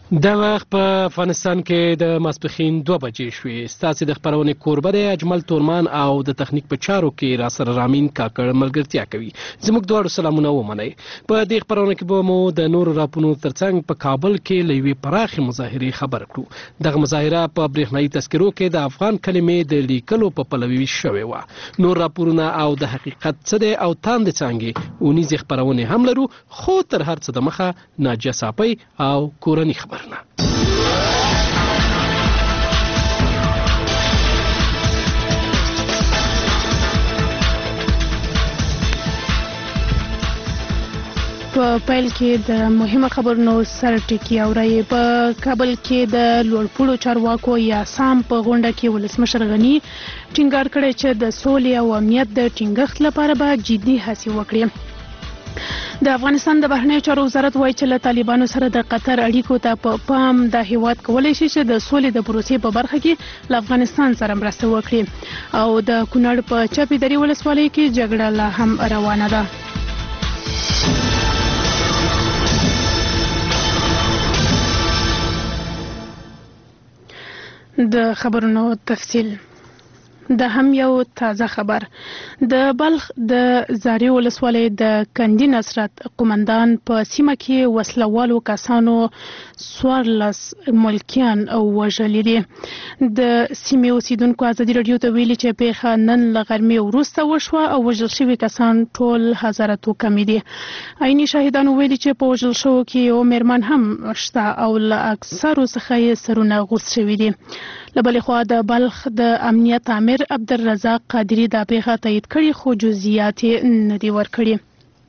د وخت په افغانستان کې د ماسپښین 2 بجې شوې. ستاسې د خپرونې کوربه دی اجمل تورمان او د تخنیک په چارو کې راسره رامین کاکړ ملګرتیا کوي. زموږ دواړو سلامونه ومنئ. په دې خپرونه کې به مو د نورو راپورونو ترڅنګ په کابل کې له یوې پراخې مظاهرې خبر کړو. دغه مظاهره په برېښنایي تذکرو کې د افغان کلمې د لیکلو په پلوي شوې وه. نور راپورونه او د حقیقت څه دی او تاندې څانګې اونیزې خپرونې هم لرو، خو تر هر څه دمخه ناجیه صافی او کورني خبر. په پیل کې د مهمه خبرونو سره ټکی اورئ. په کابل کې د لوړپوړو چارواکو یا سام په غونډه کې ولسمشر غني ټینګار کړی چې د سولې او امنیت د ټینګښت لپاره به جدي هڅې وکړي. د افغانستان د بهرنیو چارو وزارت وایي چې له طالبانو سره د قطر اړیکو ته په پام د هیواد کولی شي چې د سولې د پروسې په برخه کې له افغانستان سره مرسته وکړي. او د کونړ په چپې درې ولسوالۍ کې جګړه لا هم روانه ده. د خبرونو تفصیل. د هم یو تازه خبر. د بلخ د زاري ولسوالۍ د کندي نصرت قومندان په سیمه کې وسلوالو کسانو 14 ملکیان او وژلي دي. د سیمې اوسیدونکو ازادي راډیو ته ویلي چې پیښه نن له غرمې وروسته وشوه او وژل شوي کسان ټول هزارتو کمې دي. عیني شاهدانو ویلي چې په وژل شوو کې یو میرمن هم شته او له اکثرو څخه یې سرونه غوڅ شوي دي. له بلې خوا د بلخ د امنیت امیر عبدالرزاق قادري دا پیښه تایید کړي خو جزئیات یې نه دي ورکړي.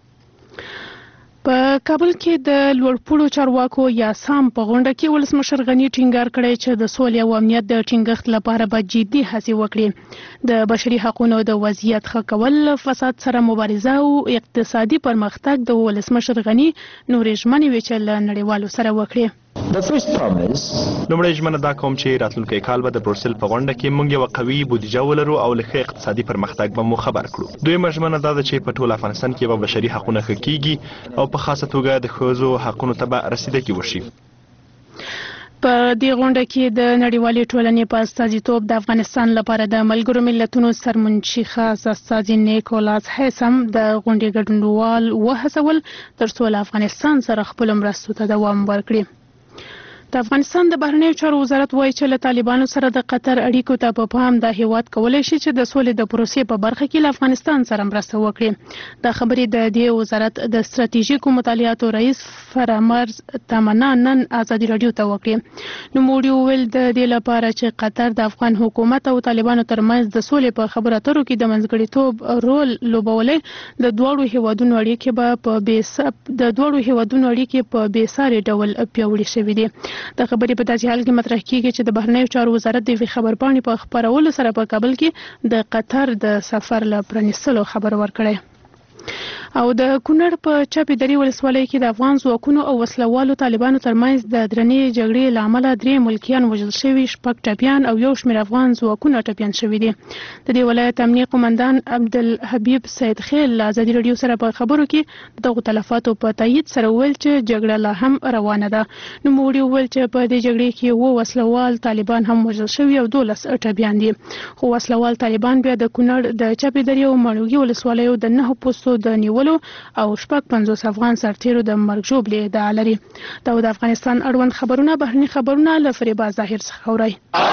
په کابل کې د لوړپوړو چارواکو یا سام په غونډه کې ولسمشر غني ټینګار کړی چې د سولې او امنیت د ټینګښت لپاره به جدي هڅې وکړي. د بشري حقوقو د وضعیت ښه کول، فساد سره مبارزه او اقتصادي پرمختګ د ولسمشر غني نورې ژمنې وې چې له نړیوالو سره وکړي. لومړی ژمنه دا کوم چې راتلونکی کال به د بروسل په غونډه کې موږ یوه قوي بودیجه ولرو او له ښه اقتصادي پرمختګ به مو خبر کړو. دویمه ژمنه دا ده چې په ټول افغانستان کې به بشري حقونه ښه کیږي او په خاصه توګه د ښځو حقونو ته به رسیدګي وشي. په دې غونډه کې د نړیوالې ټولنې په استازیتوب د افغانستان لپاره د ملګرو ملتونو سرمنشي خاص استازي نیکولاس هیسم د غونډې ګډونوال وهڅول ترڅو له افغانستان سره خپلو مرستو ته دوام ورکړي. د افغانستان د بهرنیو چارو وزارت وایي چې له طالبانو سره د قطر اړیکو ته په پام د هیواد کولی شي چې د سولې د پروسې په برخه کې له افغانستان سره مرسته وکړي. دا خبرې د دې وزارت د ستراتیژیکو مطالعاتو رئیس فرامرز تمنا نن ازادي راډیو ته وکړي. نوموړي وویل د دې لپاره چې قطر د افغان حکومت او طالبانو ترمنځ د سولې په خبرو اترو کې د منځګړیتوب رول لوبولی، د دواړو هیوادونو اړیکې په بېساري ډول پیاوړې شوې دي. د خبرې په داسې حال کې مطرح کیږي چې د بهرنیو چارو وزارت د یوې خبرپاڼې په خپرولو سره په کابل کې د قطر د سفر له پرانیستلو خبر ورکړی. او د کونړ په چپې درې ولسوالۍ کې د افغان ځواکونو او وسلوالو طالبانو ترمنځ د درنې جګړې له امله 3 ملکیان وژل شوي، 6 ټپیان او یو شمېر افغان ځواکونه ټپیان شوي دي. د دې ولایت امنیه قومندان عبدالحبیب سید خیل له ازادي راډیو سره په خبرو کې دغو تلفاتو په تایید سره وویل چې جګړه لا هم روانه ده. نوموړي وویل چې په دې جګړې کې 7 وسلوال طالبان هم وژل شوي او 12 ټپیان دي. خو وسلوال طالبان بیا د کونړ د چپې درې او ماڼوګي ولسوالیو د 9 پوستو د نیولو او 50 افغان سرتیرو د مرګ ژوبلې ادعا لري. دا د افغانستان اړوند خبرونه بهرني خبرونه له فریبا ظاهر څخه اورئ.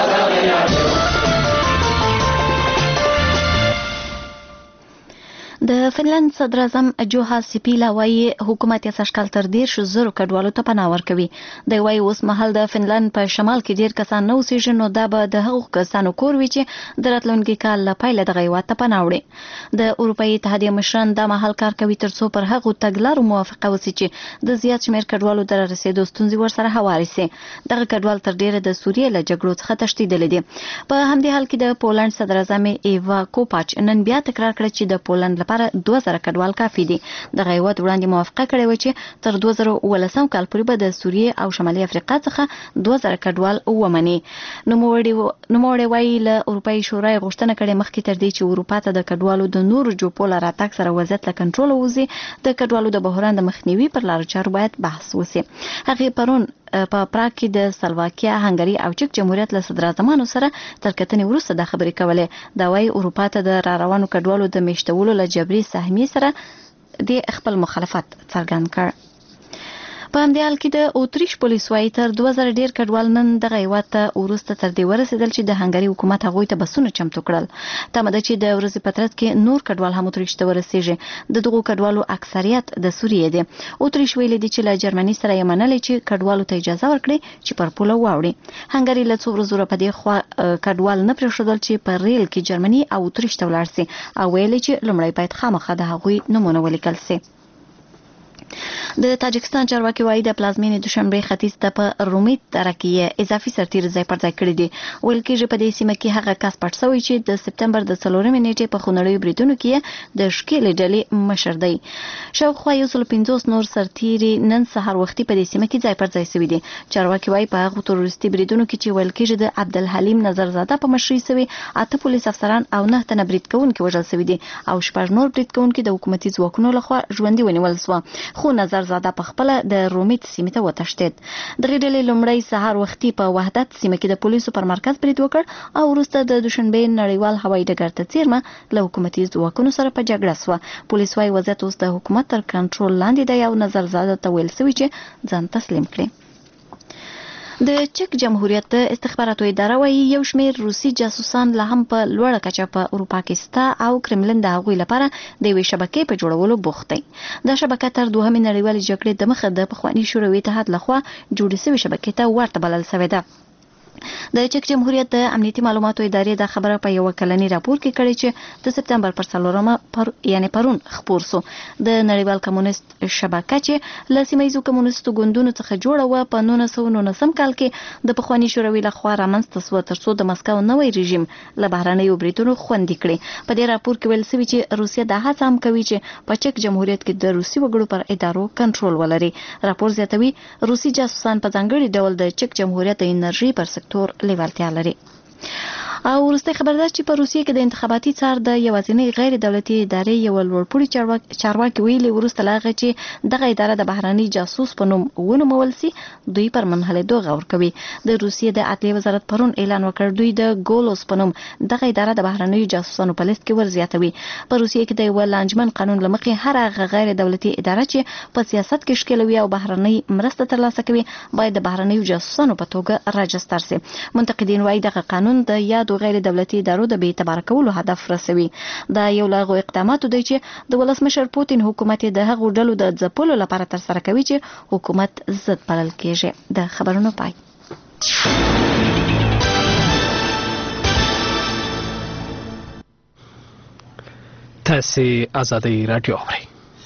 د فنلند صدر اعظم جوها سیپیلا وایي حکومت یې سږکال تر 10,000 کډوالو ته پناه ورکوي. دی وایي اوس مهال د فنلند په شمال کې ډېر کسان نه اوسېږي، نو دا به د هغو کسانو کور وي چې د راتلونکي کال له پیله دغه هېواد ته پناه وړي. د اروپایي اتحادیې مشران دا مهال کار کوي ترڅو پر هغو تګلارو موافقه وسي چې د زیات شمېر کډوالو د رارسېدو ستونزې ورسره هوارې سي. دغه کډوال تر ډېره د سوریې له جګړو څخه تښتېدلي دي. په همدې حال کې د پولنډ صدر اعظم ایوا کوپاچ نن بیا تکرار کړ چې د پولنډ لپاره 2000 کډوال کافي دي. دغه هېواد وړاندې موافقه کړې وه چې تر 2019 کال پورې به د سوریې او شمالي افریقا څخه 2000 کډوال ومني. نوموړی وایي له اروپایي شورا یې غوښتنه کړې مخکې تر دې چې اروپا ته د کډوالو د نورو جوپو له راتګ سره وضعیت له کنټروله ووځي، د کډوالو د بحران د مخنیوي پر لارو چارو باید بحث وسي. هغې پرون په پراګ کې د سلواکیا، هنګري او چک جمهوریت له صدراعظمانو سره تر کتنې وروسته د خبرې کولې. دا وايي اروپا ته د راروانو کډوالو د میشتولو له جبري سهمیې سره د خپل مخالفت څرګند کړ. په همدې حال کې د اتریش پولیس وايي تر 2000 ډیر کډوال نن دغه هیواد ته وروسته تر دې ورسېدل چې د هنګري حکومت هغوی ته بسونه چمتو کړل. تمه ده چې د ورځې په ترڅ کې نور کډوال هم اتریش ته ورسېږي. د دغو کډوالو اکثریت د سوریې دي. اتریش ویلي دي چې له جرمني سره یې منلې چې کډوالو ته اجازه ورکړي چې پر پوله واوړي. هنګري له څو ورځو په دې خوا کډوال نه پرېښودل چې په ریل کې جرمني او اتریش ته ولاړ سي او ویلي چې لومړی باید خامخا د هغوی نومونه ولیکل سي. د تاجکستان چارواکي وايي د پلازمینې دوشنبه ختیځ ته په رومیت دره کې اضافي سرتیر ځای پر ځای کړی دی. ویل کېږي په دې سیمه کې هغه کس پټ شوی چې د سپتمبر د 4 نیټې په خونړیو بریدونو کې د ښکېلې ډلې مشر دی. شاوخوا 150 نور سرتیري نن سهار وختي په دې سیمه کې ځای پر ځای شوي دي. چارواکي وايي په هغو تروریستي بریدونو کې چې ویل کېږي د عبدالحلیم نظرزاده په مشرۍ شوي 8 پولیس افسران او 9 تنه برید کوونکي وژل شوي دي او 6 نور برید کوونکي د حکومتي ځواکونو لخوا ژوندي ونیول شو. خو نظرزاده په خپل د رومیت سیمه ته وتښتید. دغه ډلې لومړی سهار وختي په وحدت سیمه کې د پولیسو پر مرکز برید وکړ او وروسته د دوشنبه نړیوال هوایي ډګر ته څیرمه له حکومتي ځواکونو سره په جګړه شوه. پولیس وايي وضعیت اوس د حکومت تر کنټرول لاندې دی او نظرزاده ته ویل شوي چې ځان تسلیم کړي. د چک جمهوریت استخباراتو اداره وايي یو شمېر روسي جاسوسان لا هم په لوړه کچه په اروپا کې سته او کرملن د هغوی لپاره د یوې شبکې په جوړولو بوخت دی. دا شبکه تر دوهمې نړیوالې جګړې د مخه د پخواني شوروي اتحاد لخوا جوړې شوې شبکې ته ورته بلل شوې ده. د چک جمهوریت د امنیتي معلوماتو ادارې د خبره په یو کلنی راپور کې کړې چې د سپتمبر پر 4 پرون خپور سو. د نړیوال کمونیست شبکه چې له سیمه‌ییزو کمونیستو ګوندونو څخه جوړه وه په 1919 کال کې د پخواني شوروي لخوا رامنځته سوه ترڅو د مسکو نوی رژیم له بهرنیو بریدونو خوندي کړي. په دې راپور کې ویل شوي چې روسیه دا هڅه هم کوي چې په چک جمهوریت کې د روسي وګړو پر ادارو کنټرول ولري. راپور زیاتوي روسي جاسوسان په ځانګړي ډول د چک جمهوریت د انرژي پر سکتور لیوالتیا لري. او وروستی خبر ده چې په روسیې کې د انتخاباتي څار د یوازینۍ غیر دولتي ادارې یو لوړپوړي چارواکي ویلي وروسته له هغه چې دغه اداره د بهرني جاسوس په نوم ونومول سي دوی پر منحلېدو غور کوي. د روسیې د عدلیې وزارت پرون اعلان وکړ دوی د ګولوس په نوم دغه اداره د بهرنیو جاسوسانو په لیست کې ورزیاتوي. په روسیې کې د یو لانجمن قانون له مخې هر هغه غیر دولتي اداره چې په سیاست کې ښکېلوي او بهرنۍ مرسته ترلاسه کوي باید د بهرنیو جاسوسانو په توګه راجستر سي. منتقدین وايي دغه قانون د یادو غیر دولتي ادارو د بې اعتباره کولو هدف رسوي. دا یو له هغو اقداماتو دی چې د ولسمشر پوتین حکومت د هغو ډلو د ځپلو لپاره ترسره کوي چې حکومت ضد بلل کېږي. د خبرونو پای. تاسې آزادۍ راډیو اورئ.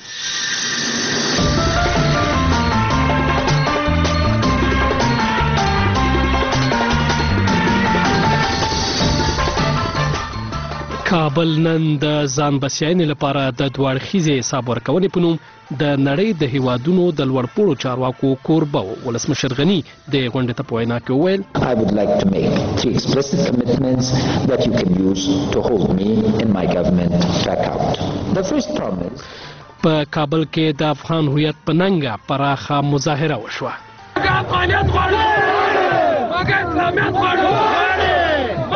کابل نن د ځان بسیاینې لپاره د دوه اړخیزې حساب ورکونې په نوم د نړۍ د هیوادونو د لوړپوړو چارواکو کوربه و. ولسمشر غني د غونډې ته په وینا کې وویل I would like to make 3 explicit commitments that you can use to hold me and my government back out. The first promise په کابل کې د افغان هویت په ننګه پراخه مظاهره وشوه. افغانیت غواړو، موږ اسلامیت غواړو،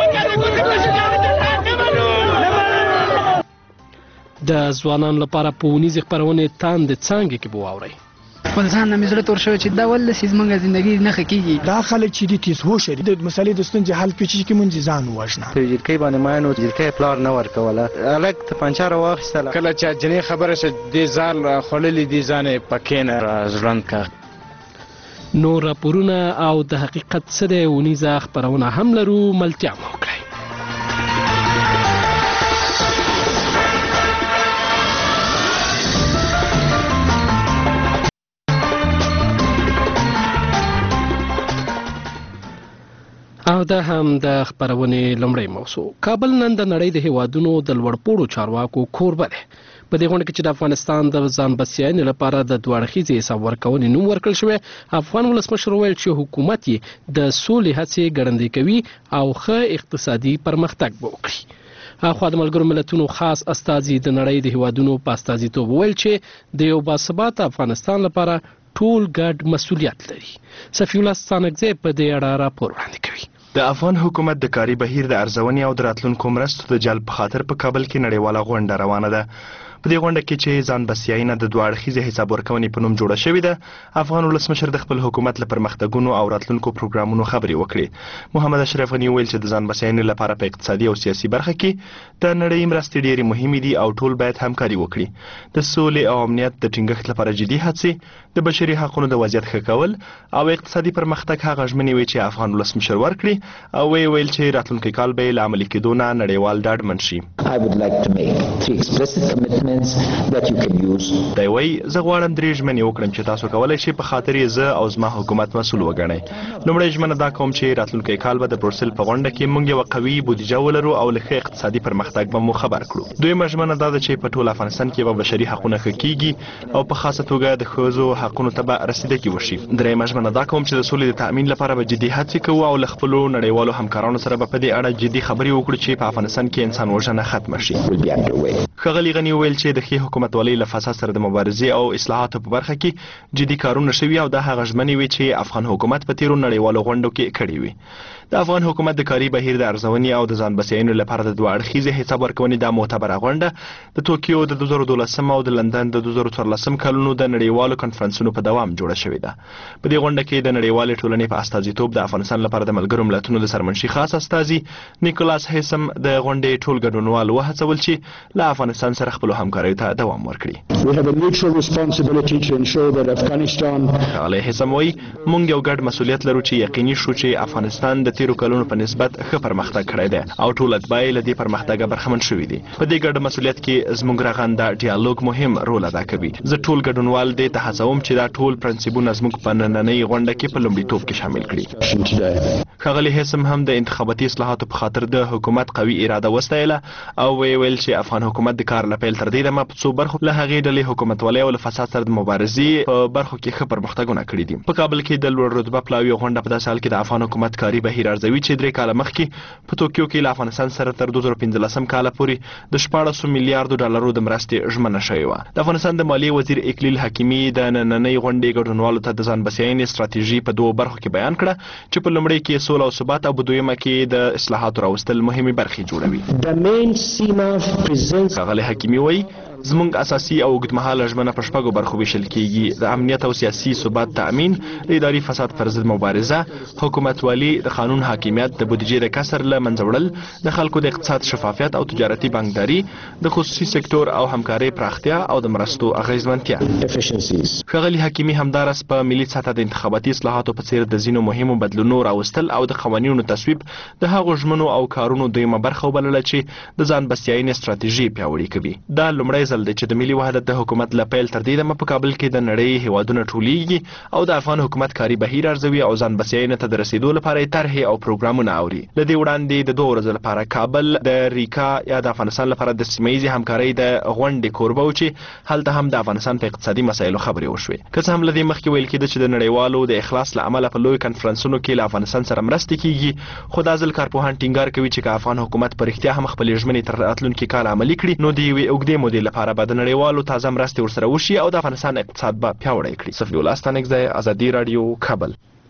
د ځوانانو لپاره په ونیزې خپرونې تاندې څانګې کې به واورئ. خپل ځان نه مې زړه تور شوی چې دا ولې زموږ زندګي نښه کېږي. دا خلک چې دي تیز هوښه دي د مسلې د ستونزې حل پیچي کې مونږ ځان ووژنه. په جلکۍ باندې ماین و جلکۍ پلار نه ورکوله هلک تپنچه راواخیستله. کله چې جنې خبره شه دې ځال خوړلي دي ځان یې په کېنه راژوند کړه. نور راپورونه او د حقیقت څه دی ونیزه خپرونه هم لرو. ملتیا مو وکړئ. او دا هم د خپرونې لومړی موضوع. کابل نن د نړۍ د هیوادونو د لوړپوړو چارواکو کوربه دی. په دې غونډه کې چې د افغانستان د ځان بسیاینې لپاره د دوه اړخیزې حساب ورکونې نوم ورکړل شوی، افغان ولسمشر وویل چې حکومت یې د سولې هڅې ګړندۍ کوي او ښه اقتصادي پرمختګ به وکړي. اخوا د ملګرو ملتونو خاص استازي د نړۍ د هیوادونو په استازیتوب وویل چې د یو باثباته افغانستان لپاره ټول ګډ مسولیت لري. صفی الله ستانکزی په دې اړه راپور وړاندې کوي. د افغان حکومت د کاري بهیر د ارزونې او د راتلونکو مرستو د جلب په خاطر په کابل کې نړیواله غونډه روانه ده. په دې غونډه کې چې ځان بسیاینه د دوه اړخیزې حساب ورکونې په نوم جوړه شوې ده، افغان ولسمشر د خپل حکومت له پرمختګونو او راتلونکو پروګرامونو خبرې وکړې. محمد اشرف غني وویل چې د ځان بسیاینې لپاره په اقتصادي او سیاسي برخه کې د نړۍ مرستې ډېرې مهمې دي او ټول باید همکاري وکړي. د سولې او امنیت د ټینګښت لپاره جدي هڅې، د بشري حقوقو د وضعیت ښه کول او اقتصادي پرمختګ هغه ژمنې وې چې افغان ولسمشر ورکړي او ویل چې راتلونکي کال به له عملي کېدو نه نړیوال ډاډمن شي. I would like to make 3 explicit commitments that you can use. دی وایي زه غواړم 3 ژمنې وکړم چې تاسو کولی شئ په خاطر یې زه او زما حکومت مسؤل وګڼئ. لومړی ژمنه دا کوم چې راتلونکی کال به د بروسل په غونډه کې موږ یوه قوي بودیجه ولرو او له ښه اقتصادي پرمختګ به مو خبر کړو. دویمه ژمنه دا ده چې په ټول افغانستان کې به بشري حقونه ښه کیږي او په خاصه توګه د ښځو حقونو ته به رسیدګي وشي. دریمه ژمنه دا کوم چې د سولې د تأمین لپاره به جدي هڅې کوو او له خپلو نړیوالو همکارانو سره به په دې اړه جدي خبرې وکړو چې په افغانستان کې انسان وژنه ختمه شي. ښاغلي غني وویل چې د ښې حکومتولۍ له فساد سره د مبارزې او اصلاحاتو په برخه کې جدي کارونه شوي او دا هغه ژمنې وې چې افغان حکومت په تیرو نړیوالو غونډو کې کړې وې. د افغان حکومت د کاري بهیر د ارزونې او د ځان بسیاینې لپاره د دوه اړخیزې حساب ورکونې دا معتبره غونډه د توکیو د 2012 او د لندن د 2014 کلونو د نړیوالو کنفرانسونو په دوام جوړه شوې ده. په دې غونډه کې د نړیوالې ټولنې په استازیتوب د افغانستان لپاره د ملګرو ملتونو د سرمنشي خاص استازي نیکولاس هیسم د غونډې ټول ګډونوال وهڅول چې له افغانستان سره خپلو همکاریو ته دوام ورکړي. We have a mutual responsibility to ensure that Afghanistan ښاغلی هیسم وایي موږ یو ګډ مسؤلیت لرو چې یقیني شو چې افغانستان د تیرو کلونو په نسبت ښه پرمختګ کړی دی او ټول اتباع یې له دې پرمختګه برخمن شوي دي. په دې ګډ مسؤلیت کې زموږ رغنده ډیالوګ مهم رول ادا کوي. زه ټول ګډونوال دې ته هڅوم چې دا ټول پرنسپونه زموږ په نننۍ غونډه کې په لومړیتوب کې شامل کړي. ښاغلی هیسم هم د انتخاباتي اصلاحاتو په خاطر د حکومت قوي اراده وستایله او ویل چې افغان حکومت د کار له پیل تر دې دمه په څو برخو له هغې ډلې حکومتولۍ او له فساد سره د مبارزې په برخو کې ښه پرمختګونه کړي دي. په کابل کې د لوړ رتبه پلاوي غونډه په داسې حال کې د افغان حکومت کاري بهیر ارزوي چې 3 کاله مخکې په توکیو کې له افغانستان سره تر 2015 کاله پورې د 14 میلیارډو ډالرو د مرستې ژمنه شوې وه. د افغانستان د مالیې وزیر اکلیل حکیمي د نننۍ غونډې ګډونوالو ته د ځان بسیاینې ستراتیژي په 2 برخو کې بیان کړه چې په لومړۍ کې سوله او ثبات او په دویمه کې د اصلاحاتو راوستل مهمې برخې جوړوي. ښاغلی حکیمي وایي زموږ اساسي او اوږدمهاله ژمنه په 6 برخو ویشل کیږي: د امنیت او سیاسي ثبات تأمین، د اداري فساد پر ضد مبارزه، حکومتولي، د قانون حاکمیت، د بودیجې د کسر له منځه وړل، د خلکو د اقتصاد شفافیت او تجارتي بانکداري، د خصوصي سکتور او همکارۍ پراختیا او د مرستو اغیزمنتیا. ښاغلي حکیمي همدارس په ملي سطحه د انتخاباتي اصلاحاتو په څیر د ځینو مهمو بدلونونو راوستل او د قوانینو تصویب د هغو ژمنو او کارونو دویمه برخه وبلله چې د ځان بسیاینې ستراتیژي پیاوړې کوي. دا لومړی ځل دی چې د ملي وحدت د حکومت له پیل تر دې دمه په کابل کې د نړۍ هیوادونه ټولیږي او د افغان حکومت کاري بهیر ارزوي او ځان بسیاینې ته د رسیدو لپاره یې طرحې او پروګرامونه اوري. له دې وړاندې د 2 ورځو لپاره کابل د ریکا یا د افغانستان لپاره د سیمهیزې همکارۍ د غونډې کوربه و چې هلته هم د افغانستان په اقتصادي مسایلو خبرې وشوې. که څه هم له دې مخکې ویل کېده چې د نړیوالو د اخلاص له امله په لوی کنفرانسونو کې له افغانستان سره مرستې کیږي، خو دا ځل کارپوهان ټینګار کوي چې که افغان حکومت په رښتیا هم خپلې ژمنې تر راتلونکي کال عملي کړي نو د یوې اوږدې مودې لپاره به د نړیوالو تازه مرستې ورسره وشي او د افغانستان اقتصاد به پیاوړی کړي. صفی الله ستانکزی، ازادي راډیو، کابل.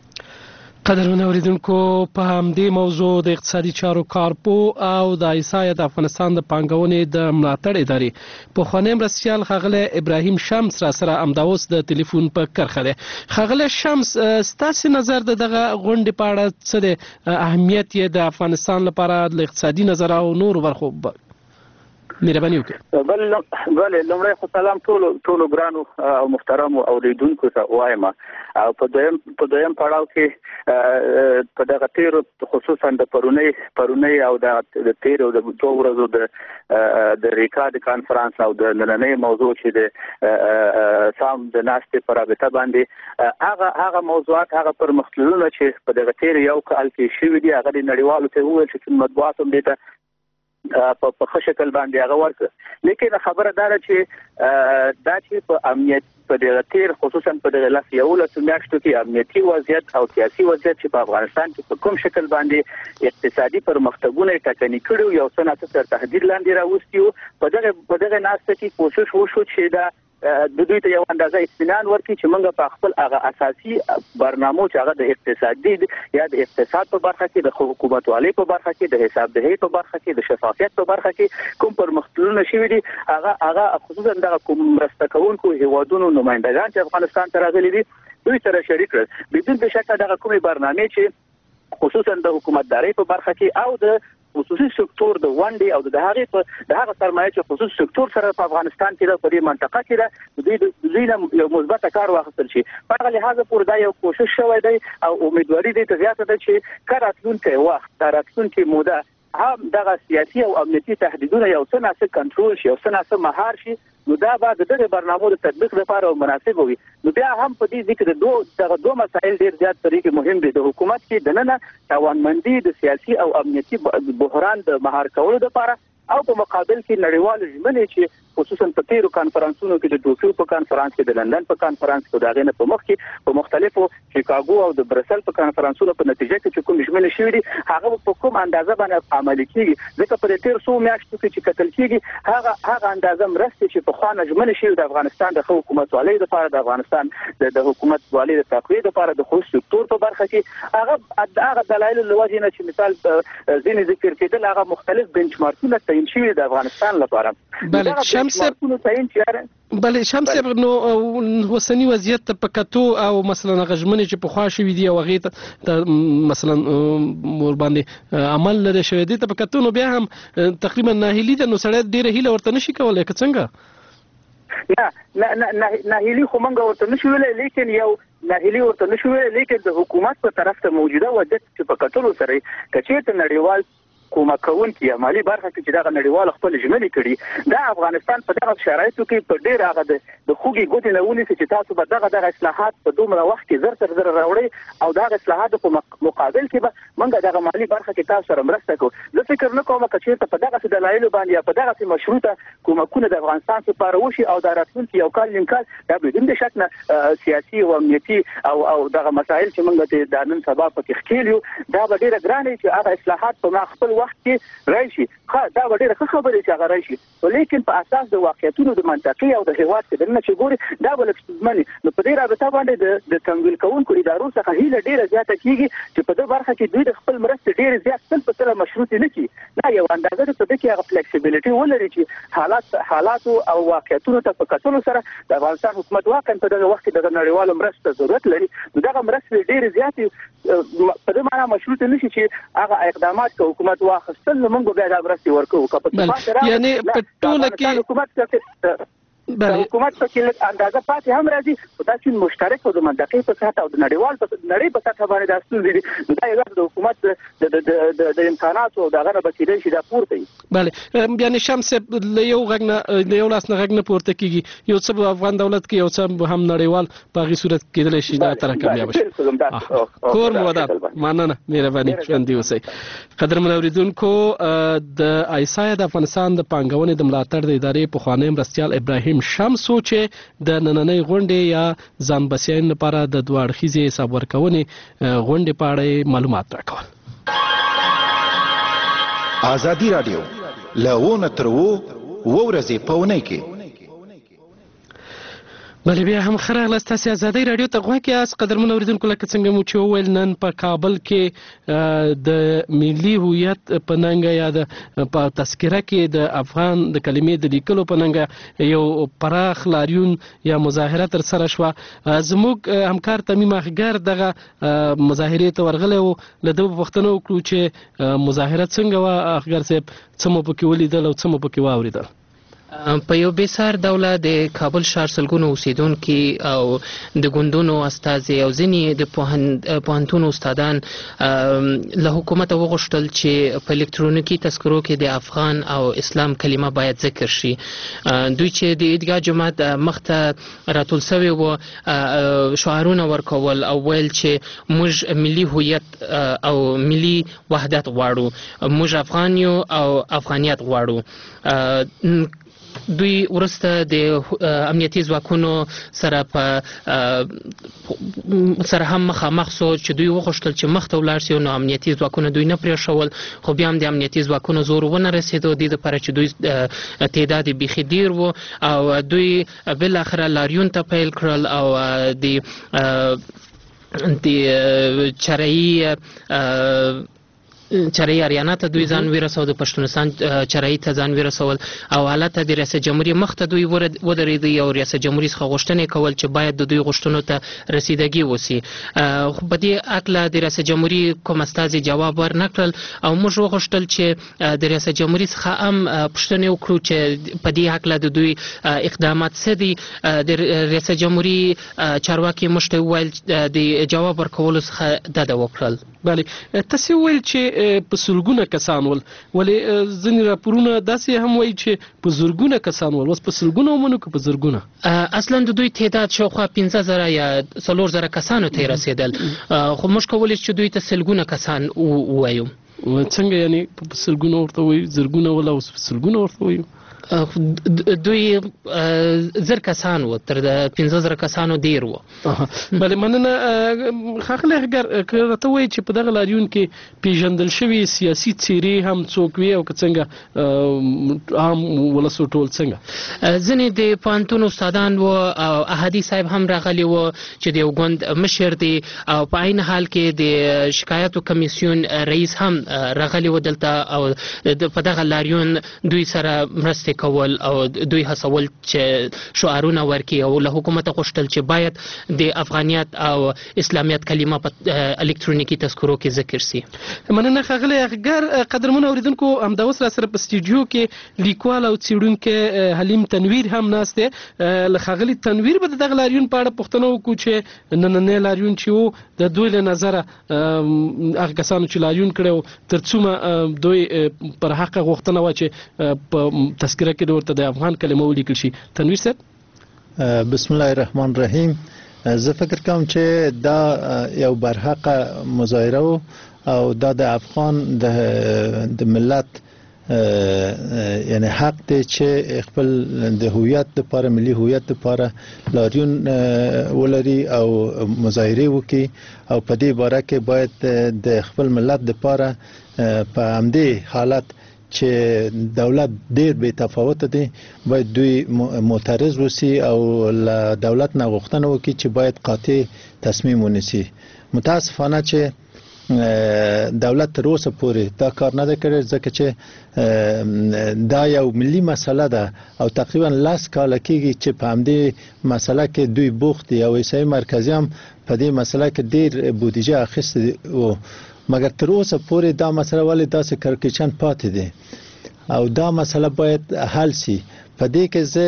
قدرمن اوریدونکو، په همدې موضوع د اقتصادي چارو کارپو او د ایسایا د افغانستان د پانګونې د ملاتړ ادارې پخوانی مرستیال ښاغلی ابراهیم شمس را سره همداوس د ټلیفون په کرښه دی. ښاغلی شمس، ستاسې نظر د دغه غونډې په اړه څه دی؟ اهمیت یې د افغانستان لپاره له اقتصادي نظر او نورو برخو مهرباني وکړئ. بله، لومړی خو سلام ټولو ګرانو او محترمو اوریدونکو ته وایم او په دویم پړاو کې په دغه تیرو خصوصا د پرونی او د تیرو د 2 ورځو د ریکا د کانفرنس او د نننۍ موضوع چې د سام د ناستې په رابطه باندې هغه موضوعات هغه پرمختللونه چې په دغه تیر یو کال کې شوي دي هغه د نړیوالو ته وویل چې مطبوعات هم دې ته په ښه شکل باندې هغه ورکړه. لیکن خبره دا ده چې په امنیت په دغه تیر خصوصا په دغه 11 میاشتو کې امنیتي وضعیت او سیاسي وضعیت چې په افغانستان کې په کوم شکل باندې اقتصادي پرمختګونه ټکني کړي یو څه تر تهدید لاندې راوستي په دغه ناسته کې کوشش وشو چې دا د دوی ته یو اندازه اطمینان ورکړي چې موږ په خپل هغه اساسي برنامو چې هغه د اقتصادي یا د اقتصاد په برخه کې د حکومتوالۍ په برخه کې د حسابدهۍ په برخه کې د شفافیت په برخه کې کوم پرمختګونه شوي دي هغه خصوصا د کوم مرسته کوونکو هیوادونو نمائندگان چې افغانستان ته راغلي دي دوی سره شریک کړل بدون د شک دغه کومې برنامه چې خصوصا د حکومتدارۍ په برخه کې او د خصوصي سکتور د ونډې او د هغه سرمایه چې خصوصي سکتور سره په افغانستان کې د پرې منطقه کې د دوی یو مثبت کار واخیستل شي په هغه لحاظ پورې دا یو کوشش شوی دی او امیدواري دي ته زیاته ده چې کار راتلونکي وخت راتلونکي موده هم دغه سیاسي او امنیتي تهدیدونه یو څه ناسم کنټرول شي او څه ناسم مهار شي نو دا به د دغه برنامو د تطبیق لپاره مناسب وي نو بیا هم په دې ذکر دغه دوه مسایل ډیر زیات طریقې مهم دي د حکومت کې د نن توانمندي د سیاسي او امنیتي بحران د مهار کولو لپاره او په مقابل کې نړیوال ژمنې چې خصوصا په تیرو کانفرنسونو کې د ټوکیو په کانفرنس کې د لندن په کانفرنس کې دغه نه په مخ کې په مختلفو شیکاګو او د برسل په کانفرنسونو په نتیجه کې چې کوم ژمنې شوې دي هغه په کوم اندازه باندې عملي کیږي ځکه په تیر څو میاشتو کې چې قتل کیږي هغه اندازه مرسته چې په خوانه ژمنې شوې د افغانستان د حکومتوالۍ لپاره د افغانستان د حکومتوالۍ د تقویه لپاره د خصوصي سکتور په برخه کې هغه دلایل لوجه نه چې مثال ځینې ذکر کېدل هغه مختلف بنچمارکونه تعیین شوي د افغانستان لپاره بله شمس نو وسنی وضعیت په کتو او مثلا غژمنې چې په خوا شوې دي او هغه ته مثلا مور باندې عمل لري شوې دي ته په کتو نو بیا هم تقریبا ناهیلي ده نو سړی ډیره هیله ورته نشي کولای که څنګه نه هیلي خو مونږ ورته نشو ویلای لیکن یو ناهیلي ورته نشو ویلای لیکن د حکومت په طرف ته موجوده وضعیت چې په کتلو سره کچېته نړیوال کومک کوونکي عملی برخه کې چې دا نړیوال خپل ژمنې کړي دا افغانستان په دغه شرایطو کې په ډیر هغه د خوګي ګوتې نه ونیسي چې تاسو به دغه اصلاحات په دومره وخت کې زر راوړي او دغه اصلاحات په مقابل کې به موږ دغه مالی برخه کې تاسو سره مرسته کوو زه فکر نه کوم چې په دغه دلایل باندې یا په دغه مشروطه کومکونه د افغانستان لپاره وشي او د راتلونکي یو کال نیم کال دا بدون د شک نه سیاسي او امنیتي او دغه مسایل چې موږ د نن سبا په کې ښکېلو دا به ډیره ګرانه چې هغه اصلاحات په خپل وخت کې راشي دا ډیره ښه خبره چې هغه راشي لیکن په اساس د واقعیتونو د منطقي او د هیواد کې دنه چې ګوري دا بل څه نو په دې رابطه باندې د تمویل کوونکو ادارو څخه هیله ډیره زیاته کیږي چې په دې برخه کې دوی د خپل مرسته ډیره زیات تل په تل مشروط نه کی دا یو اندازه ته د کې هغه فلیکسیبিলিټي ولري چې حالات او واقعیتونو ته په کتلو سره د افغانستان حکومت واقعا په دغه وخت کې د نړیوالو مرسته ضرورت لري دغه مرسته ډیره زیات په دې معنی مشروط نشي چې هغه اقدامات کوي حکومت واخستل نو موږ بیا د مرستې ورکوو یعنی په ټوله کې حکومت په کې اندازه پاتې هم راځي دا چې مشترک او د منطقې په سطح او د نړیوال په نړۍ په سطح باندې د ستونزې دي دا یو د حکومت د امکاناتو او دغه نه بچیدل شي دا پورته وي بله یعنی شمس له یو غږ نه یو لاس نه غږ نه پورته کیږي یو څه افغان دولت کې یو څه هم نړیوال په هغه صورت کېدل شي دا تر کامیاب شي کور مودات مننه مهرباني ژوند اوسئ قدرمن اوریدونکو د ایسایا د افغانستان د پانګونې د ملاتړ د ادارې په خوانی مرستيال ابراهیم شمسو چې د نننۍ غونډې یا ځان بسیاین لپاره د دوه اړخیزې حساب ورکونې غونډې په اړه معلومات راکول ازادي رادیو له تر ورځې په اونۍ کې بله بیا هم ښه راغلاست تاسې ازادۍ راډیو ته غوږ یاست قدرمن اورېدونکو لکه څنګه مو چې وویل نن په کابل کې د ملي هویت په ننګه یا د په تذکره کې د افغان د کلمې د لیکلو په ننګه یو پراخ لاریون یا مظاهره ترسره شوه زموږ همکار تمیم اخګر دغه مظاهرې ته ورغلی و له ده به پوښتنه وکړو چې مظاهره څنګه وه اخګر صاحب څه مو پکې ولیدل او څه مو پکې واورېدل په یو بیسار دوله د کابل ښار سلګونو اوسیدونکي او د ګوندونو استازي او ځینې د پوهنتون استادان له حکومت وغوښتل چې په الکترونیکي تذکرو کې د افغان او اسلام کلمه باید ذکر شي دوی چې د عیدګاه جماعت مخته راټول سوي وو شعارونه ورکول او ویل چې موږ ملي هویت او ملي وحدت غواړو موږ افغان یو او افغانیت غواړو دوی ورسته د امنیتي ځواکونو سره هم مخامخ سو چې دوی وغوښتل چې مخته ولاړ شي نو امنیتي ځواکونه دوی نه پرېښول خو بیا هم د امنیتي ځواکونو زور ونه رسېدو دې دپاره چې دوی تعداد بیخي ډېر و او دوی بالاخره لاریون ته پیل کړل او د چرایي اریانا ته دوی ځان ورسول د پښتونستان چرایي ته ځان ورسول او حالت د ریاست جمهوریت مخ ته دوی ودرېدل او ریاست جمهوریت څخه غوښتنې کول چې باید د دوی غوښتنو ته رسیدګي وسی خو په دې اکله د ریاست جمهوریت کوم استازي جواب ورنکړل او موږ وغوښتل چې د ریاست جمهوریت څخه هم پوښتنې وکړو چې په دې اکله د دوی اقدامات څه دي د ریاست جمهوریت چارواکي موږ ته وویل د جواب ورکولو څخه ډډه وکړل. بله تاسې وویل چې په سلګونه کسان ول ولې ځینې راپورونه داسې هم وایي چې په زرګونه کسان ول اوس په سلګونه ومنو که په زرګونه اصلا د دوی تعداد شاوخوا 15,000 یا 4,000 کسانو ته رسېدل خو موږ کولی چې دوی ته سلګونه کسان ووایو. څنګه یعنې په سلګونه ورته وایي زرګونه ول او سلګونه ورته وایو دوی زر کسان و تر د 15,000 کسانو ډیر و. بله مننه ښاغلی اخګر که راته وایي چې په دغه لاریون کې پیژندل شوي سیاسي څیرې هم څوک وي او که څنګه عام ولس ټول څنګه ځینې د پوهنتون استادان و او احادي صاحب هم راغلي و چې د یو ګوند مشر دی او په عین حال کې د شکایاتو کمیسیون رئیس هم راغلي و دلته او په دغه لاریون دوی سره مرستې کول او دوی هڅول چې شعارونه ورکړي او له حکومت غوښتل چې باید د افغانیت او اسلامیت کلمه په الکترونیکي تذکرو کې ذکر سي. مننه ښاغلی اخګر. قدرمنو اوریدونکو همدا اوس راسره په سټوډیو کې لیکوال او څېړونکی حلیم تنویر هم ناست دی. له ښاغلي تنویر به د دغه لاریون په اړه پوښتنه وکړو چې نننی لاریون چې و د دوی له نظره هغه کسانو چې لاریون کړی و تر څومره دوی پر حقه غوښتنه وه چې په تذکره کې ورته د افغان کلمه ولیکل شي. تنویر صاحب بسم الله الرحمن الرحیم. زه فکر کوم چې دا یو برحقه مظاهره و او دا د افغان د ملت یعنی حق دی چې خپل د هویت لپاره ملي هویت لپاره لاریون ولري او مظاهره وکړي او په دې باره کې باید د خپل ملت لپاره په همدې حالت چې دولت ډیر بې تفاوت دی باید دوی معترض وسی او له دولت نه غوښتنه وکړي چې باید قاطع تصمیم ونیسي. متاسفانه چې دولت تر اوسه پورې دا کار نه دی کړی ځکه چې دا یو ملي مسله ده او تقریبا 10 کاله کېږي چې په همدې مسله کې دوی بوخت دي او عیسوي مرکزي هم په دې مسله کې ډیر بودیجه اخیستې و مګر تر اوسه پورې دا مسله ولې داسې کړکېچن پاتې دی او دا مسله باید حل شي. په دې کې زه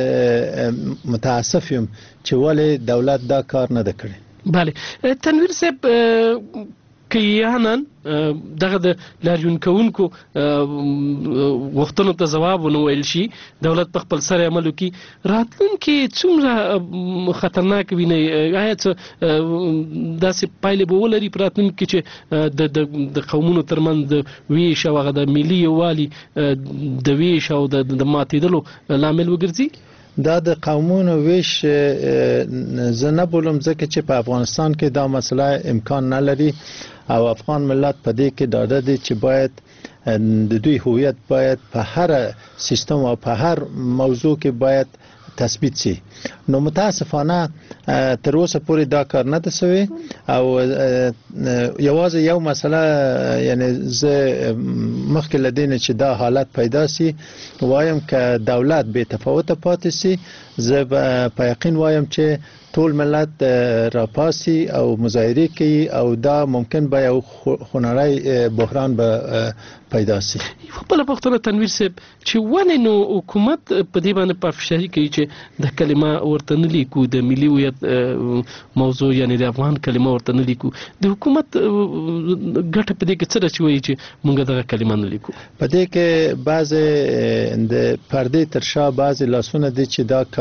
متاسف یم چې ولې دولت دا کار نه دی کړی. بله تنویر صاحب که یانن دغه د لاریون کوونکو غوښتنو ته ځواب ونه ویل شي دولت په خپل سر عمل وکړي راتلونکي څومره خطرناک وینئ آیا څه داسې پایلې به ولري په راتلونکي چې د قومونو ترمنځ د ویش او هغه د ملي یووالي د ویش او د ماتېدلو لامل وګرځي؟ دا د قومونو ویش زه نه بولم ځکه چې په افغانستان کې دا مسله امکان نه لري او افغان ملت په دې کې ډاډه دی چې باید د دوی هویت باید په هر سیستم او په هر موضوع کې باید تثبیت شي. نو متاسفانه تر اوسه پورې دا کار نه دی شوی او یوازې یو مسله یعنی زه مخکې له دې نه چې دا حالت پیدا شي وایم که دولت بې تفاوته پاتې شي زه په یقین وایم چې ټول ملت راپاسي او مظاهره کوي او دا ممکن به یو خونړی بحران به پیدا شي. خپل پښتنه تنویر صاحب چې ولې نو حکومت په دې باندې پافشاري کوي چې د کلمه ورته نه لیکو د ملي هویت موضوع یعنی د افغان کلمه ورته نه لیکو د حکومت ګټه په دې کې څه ده چې وایي چې موږ دغه کلمه نه لیکو؟ په دې کې بعضې د پردې تر شا بعضې لاسونه دي چې دا کار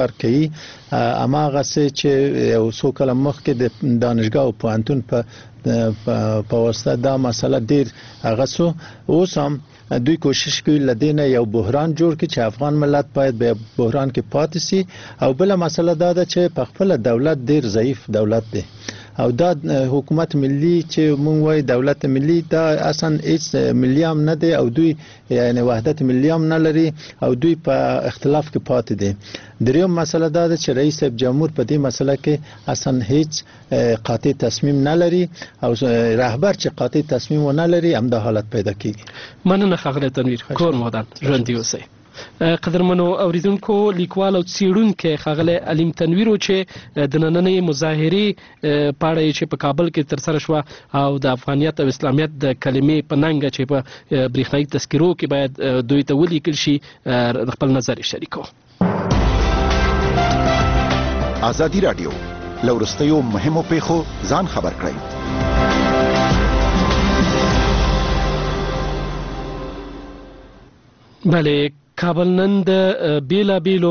کار کوي هماغه څه چې یو څو کله مخکې د دانشګاه او پوهنتون په واسطه دا مسله ډیر هغه سو اوس هم دوی کوشش کوي لدینه یو بحران جوړ کړي چې افغان ملت باید به بحران کې پاتې سي او بل مسله دا ده چې په خپل دولت ډیر ضعیف دولت دی او دا حکومت ملي چې مونږ وای دولت ملي دا اصلا هیڅ ملي هم نه دی او دوی یعنی وحدت ملي هم نه لري او دوی په اختلاف کې پاتې دي. دریم مسله دا ده چې رئیس جمهور په دې مسله کې اصلا هیڅ قاطع تصمیم نه لري او رهبر چې قاطع تصمیم ونه لري هم د حالت پیدا کیږي. مننه ښاغلی تنویر کور مودان ژوندي اوسئ. قدرمنو اوریدونکو لیکوال او څیړونکی ښاغلی علیم تنویر چې د نننۍ مظاهرې په اړه چې په کابل کې ترسره شوه او د افغانیت او اسلامیت د کلمې په ننګه چې په برېښنایي تذکرو کې باید دوی ته ولیکل شي خپل نظر یې شریکو. ازادي رادیو له وروستیو مهمو پیښو ځان خبر کړئ. بله کابل نن د بیلابیلو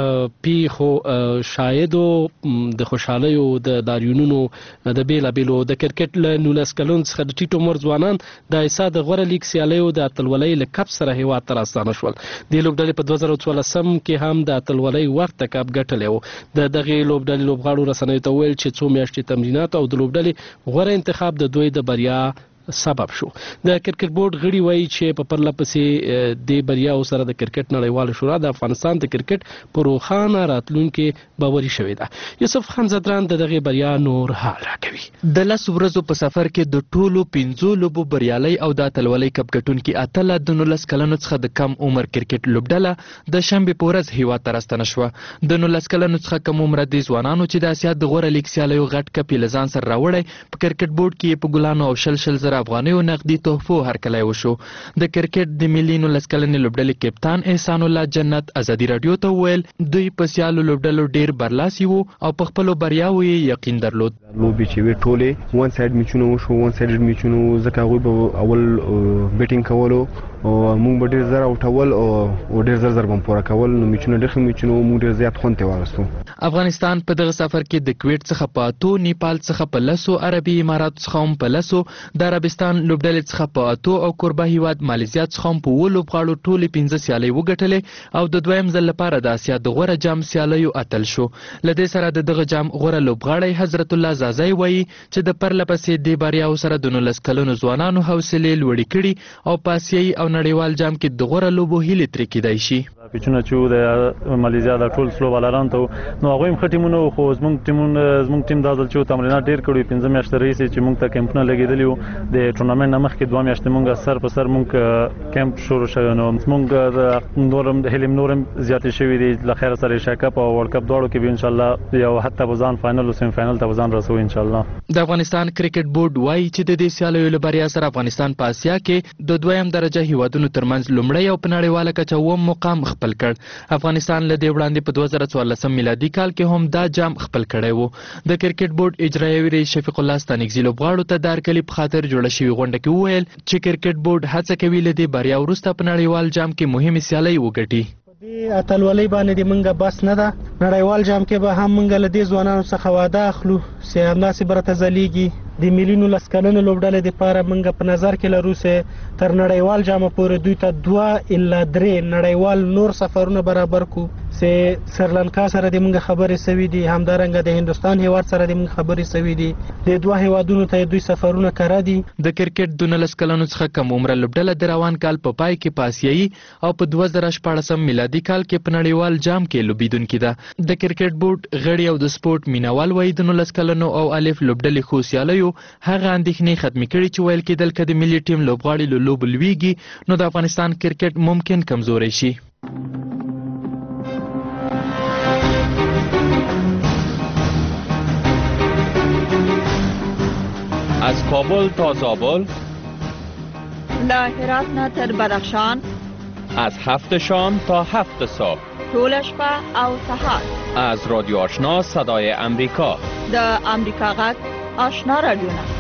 پیښو شاهدو د خوشحالیو د لاریونونو د بیلابیلو د کرکټ له 19 کلن څخه د ټیټ عمر ځوانان د ایسا د غوره لیګ سیالیو د اتلولۍ له کپ سره هیواد ته راستانه شول. د لوبډلې په 2014 کې هم د اتلولۍ ورته کپ ګټلی و. د دغې لوبډلې لوبغاړو رسنیو ته وویل چې څو میاشتې تمرینات او د لوبډلې غوره انتخاب د دوی د بریا سبب شو. د کرکټ بورډ غړي وایي چې په پرله پسې د بریاو سره د کرکټ نړیواله شورا د افغانستان د کرکټ په روښانه راتلونکي باوري شوې ده. یوسف خان زدران دغه بریا نور حال راکوي. د 10 ورځو په سفر کې د ټولو 15 لوبو بریالي او د اتلولۍ کپ ګټونکي اتله د 19 کلنو څخه د کم عمر کرکټ لوبډله د شنبه په ورځ هیواد ته راستنه شوه. د 19 کلنو څخه کم عمر د ځوانانو چې د اسیا د غوره لیګ سیالیو غټ کپ له ځان سره راوړی په کرکټ بورډ کې په ګلانو او شل زره افغانیو نقدي تحفو هرکلی وشو. د کرکټ د ملي 19 کلنې لوبډلې کپتان احسان الله جنت ازادي رادیو ته وویل دوی په سیالو لوبډلو ډیر برلاسي وو او په خپلو بریاوو یې یقین درلود. لوبې چې وې ټولې ون ساید میچونه وشو، ون سایډ میچونه ځکه هغوی به اول بیټینګ کولو او موږ به ډېر زر اوټول او ډېر زر ضربه پوره کول، نو میچونه ډېر ښه میچونه وو، موږ ډېر زیات خوند ترې واخیستو. افغانستان په دغه سفر کې د کویټ څخه په 8، نیپال څخه په 10، عربي اماراتو څخه هم په 10، د عربستان لوبډلې څخه په 8 او کوربه هیواد مالیزیا څخه هم په 7 لوبغاړو ټولې 15 سیالۍ وګټلې او د دویم ځل لپاره د اسیا د غوره جام سیالیو اتل شو. له دې سره د دغه جام غوره لوبغاړی حضرت الله زازی وایي چې د پرله پسې د بریاو سره د 19 کلنو ځوانانو حوصلې لوړې کړي او په اسیایي او نړیوال جام کې د غوره لوبو هیلې ترې کیدای شي. پیچونه چې د مالیزیا د ټول سلو بالران ته نو هغوی هم ښه ټیمونه وو، خو زموږ ټیم دا ځل چې تمرینات ډېر کړي. 15 میاشتې راهیسې چې موږ ته کیمپونه لګېدلي وو. د ټورنامنټ نه مخکې 2 میاشتې موږ سر په سر موږ کیمپ شروع شوی، نو موږ نورم د هیلې نورم زیاتې شوي دي. له خیره سره ایشیا کپ او ورلډ کپ دواړو کې به انشاءالله یو حتی به ځان فاینل او سیمی فاینل ته به ځان رسوو انشاءالله. د افغانستان کرکټ بورډ وایي چې د دې سیالیو له بریا سره افغانستان په اسیا کې د دویم درجه هیوادونو ترمنځ لومړی او په نړیواله کچه 9 مقام خپل کړ. افغانستان له دې وړاندې په 2014 میلادي کال کې هم دا جام خپل کړی و. د کرکټ بورډ اجرایوي رئیس شفیق الله ستانکزي لوبغاړو ته د هرکلي په خاطر جوړه شوې غونډه کې وویل چې کرکټ بورډ هڅه کوي له دې بریا وروسته په نړیوال جام کې مهمې سیالۍ وګټي. دې اتلولۍ باندې د منګه بس نه ده. نړیوال جام کې به هم منګه له دې ځوانانو څخه واده اخلو چې همداسې برته ځلیږي. د ملي 19 کلنو لوبډلې دپاره منګه په نظر کې لرو چې تر نړیوال جامه پورې دوی ته 2 الا 3 نړیوال نور سفرونه برابر کو. چې سریلانکا سره د منګه خبرې سوي دي، همدارنګه د هندوستان هیواد سره د منګه خبرې سوي دي. د 2 هیوادونو ته دوی سفرونه کړه دي. د کرکټ د 19 کلنو څخه کم عمره لوبډله د روان کال په پای کې په اسیایي او په 2014 میلادي کال کې په نړیوال جام کې لوبیدونکې ده. د کرکټ بورډ غړي او د سپورت مینوال وایي د 19 کلنو او الف لوبډلې خو سیالیو هغه اندېښنې ختمې کړي چې ویل کېدل که د ملي ټیم لوبغاړي له لوبو لویږي نو د افغانستان کرکټ ممکن کمزوری شي. از کابل تا زابل، له هرات نه تر بدخشان، از 7 شام تا 7 صبح، طول شپه او سهار، از رادیو آشنا صدای امریکا، د امریکا غږ آشنا رادیو نه.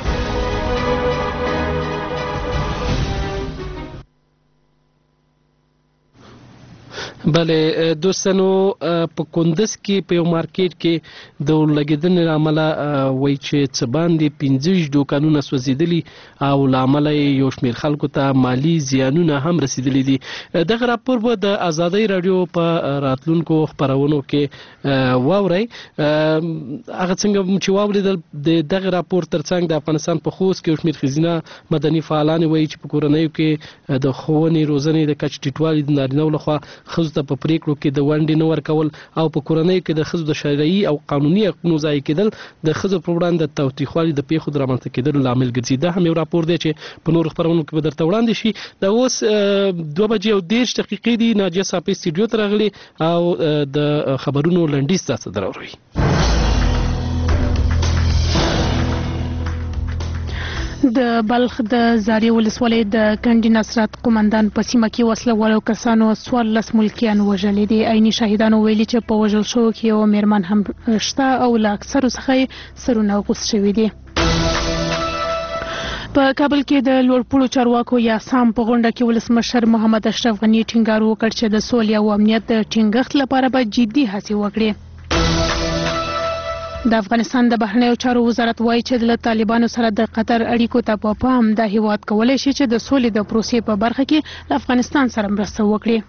بله دوستانو په کندز کې په یو مارکیټ کې د لګیدنې عمله وای چې څه باندې 15 دوکانونه سوځیدلي او لامل یو شمېر خلکو ته مالی زیانونه هم رسیدلي دي. دغه راپور به د ازادۍ رادیو په راتلونکو خبرونو کې واورئ. هغه څنګه چې واوریدل دغه راپور ترڅنګ د افغانستان په خوست کې یو شمېر ښځینه مدني فعالان وایي چې په کورنیو کې د ښوونې روزنې د کچې ټیټوالي د نارینه‌و لخوا ښځو ته په پریکړو کې د ونډې نه ورکول او په کورنیو کې د ښځو د شرعي او قانوني حقونو ضایع کېدل د ښځو پر وړاندې د تاوتریخوالي د پیښو د رامنځته کېدلو لامل ګرځي. دا هم یو راپور دی چې په نورو خبرونو کې به درته وړاندې شي. دا اوس 2:30 دي. ناجیه صافي استودیو ته راغلي او د خبرونو لنډیز تاسو ته راوړي. د بلخ د زاري ولسوالۍ د کنډي نصرت قومندان په سیمه کې وسله والو کسانو 14 ملکیان وژلي دي. عیني شاهدانو ویلي چې په وژل شوو کې یو میرمن هم شته او له اکثرو څخه سرونه غوڅ شوي دي. په کابل کې د لوړپوړو چارواکو یا سام په غونډه کې ولسمشر محمد اشرف غني ټینګار وکړ چې د سولې او امنیت د ټینګښت لپاره به جدي هڅې وکړي. د افغانستان د بهرنیو چارو وزارت وایي چې د طالبانو سره د قطر اړیکو ته په پام د هیواد کولای شي چې د سولې د پروسې په برخه کې له افغانستان سره مرسته وکړي.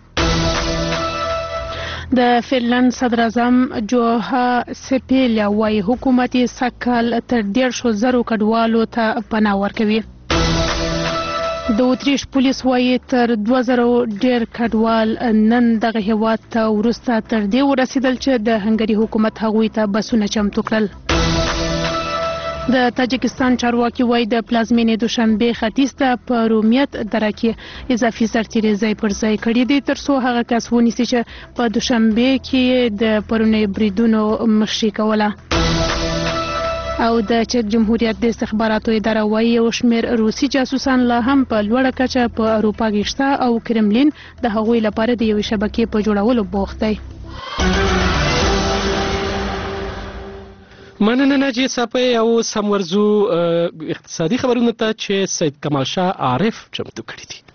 د فنلند صدر اعظم جوها سپیلا وایي حکومت سکهال تر 150,000 کډوالو ته پناه ورکوي. د اتریش پولیس وایي تر 2000 ډیر کډوال نن دغه هیواد ته ورسته تر دې ورسېدل چې د هنګري حکومت هغوی ته بسونه چمتو کړل. د تاجکستان چارواکي وایي د پلازمینې دوشنبه ختیځ ته په رومیت دره کې اضافي سرتیري ځای پر ځای کړي دي ترڅو هغه کس ونیسي چې په دوشنبه کې د پرونی بریدونو مخشي کوله. او د چک جمهوریت د استخباراتو اداره وایي یو شمېر روسي جاسوسان لا هم په لوړه کچه په اروپا کې شته او کرملین د هغوی لپاره د یوې شبکې په جوړولو بوخت دی. مننه ناجیه صافي او سمورزو اقتصادي خبرونه ته چې سید کمال شاه عارف چمتو کړی دي.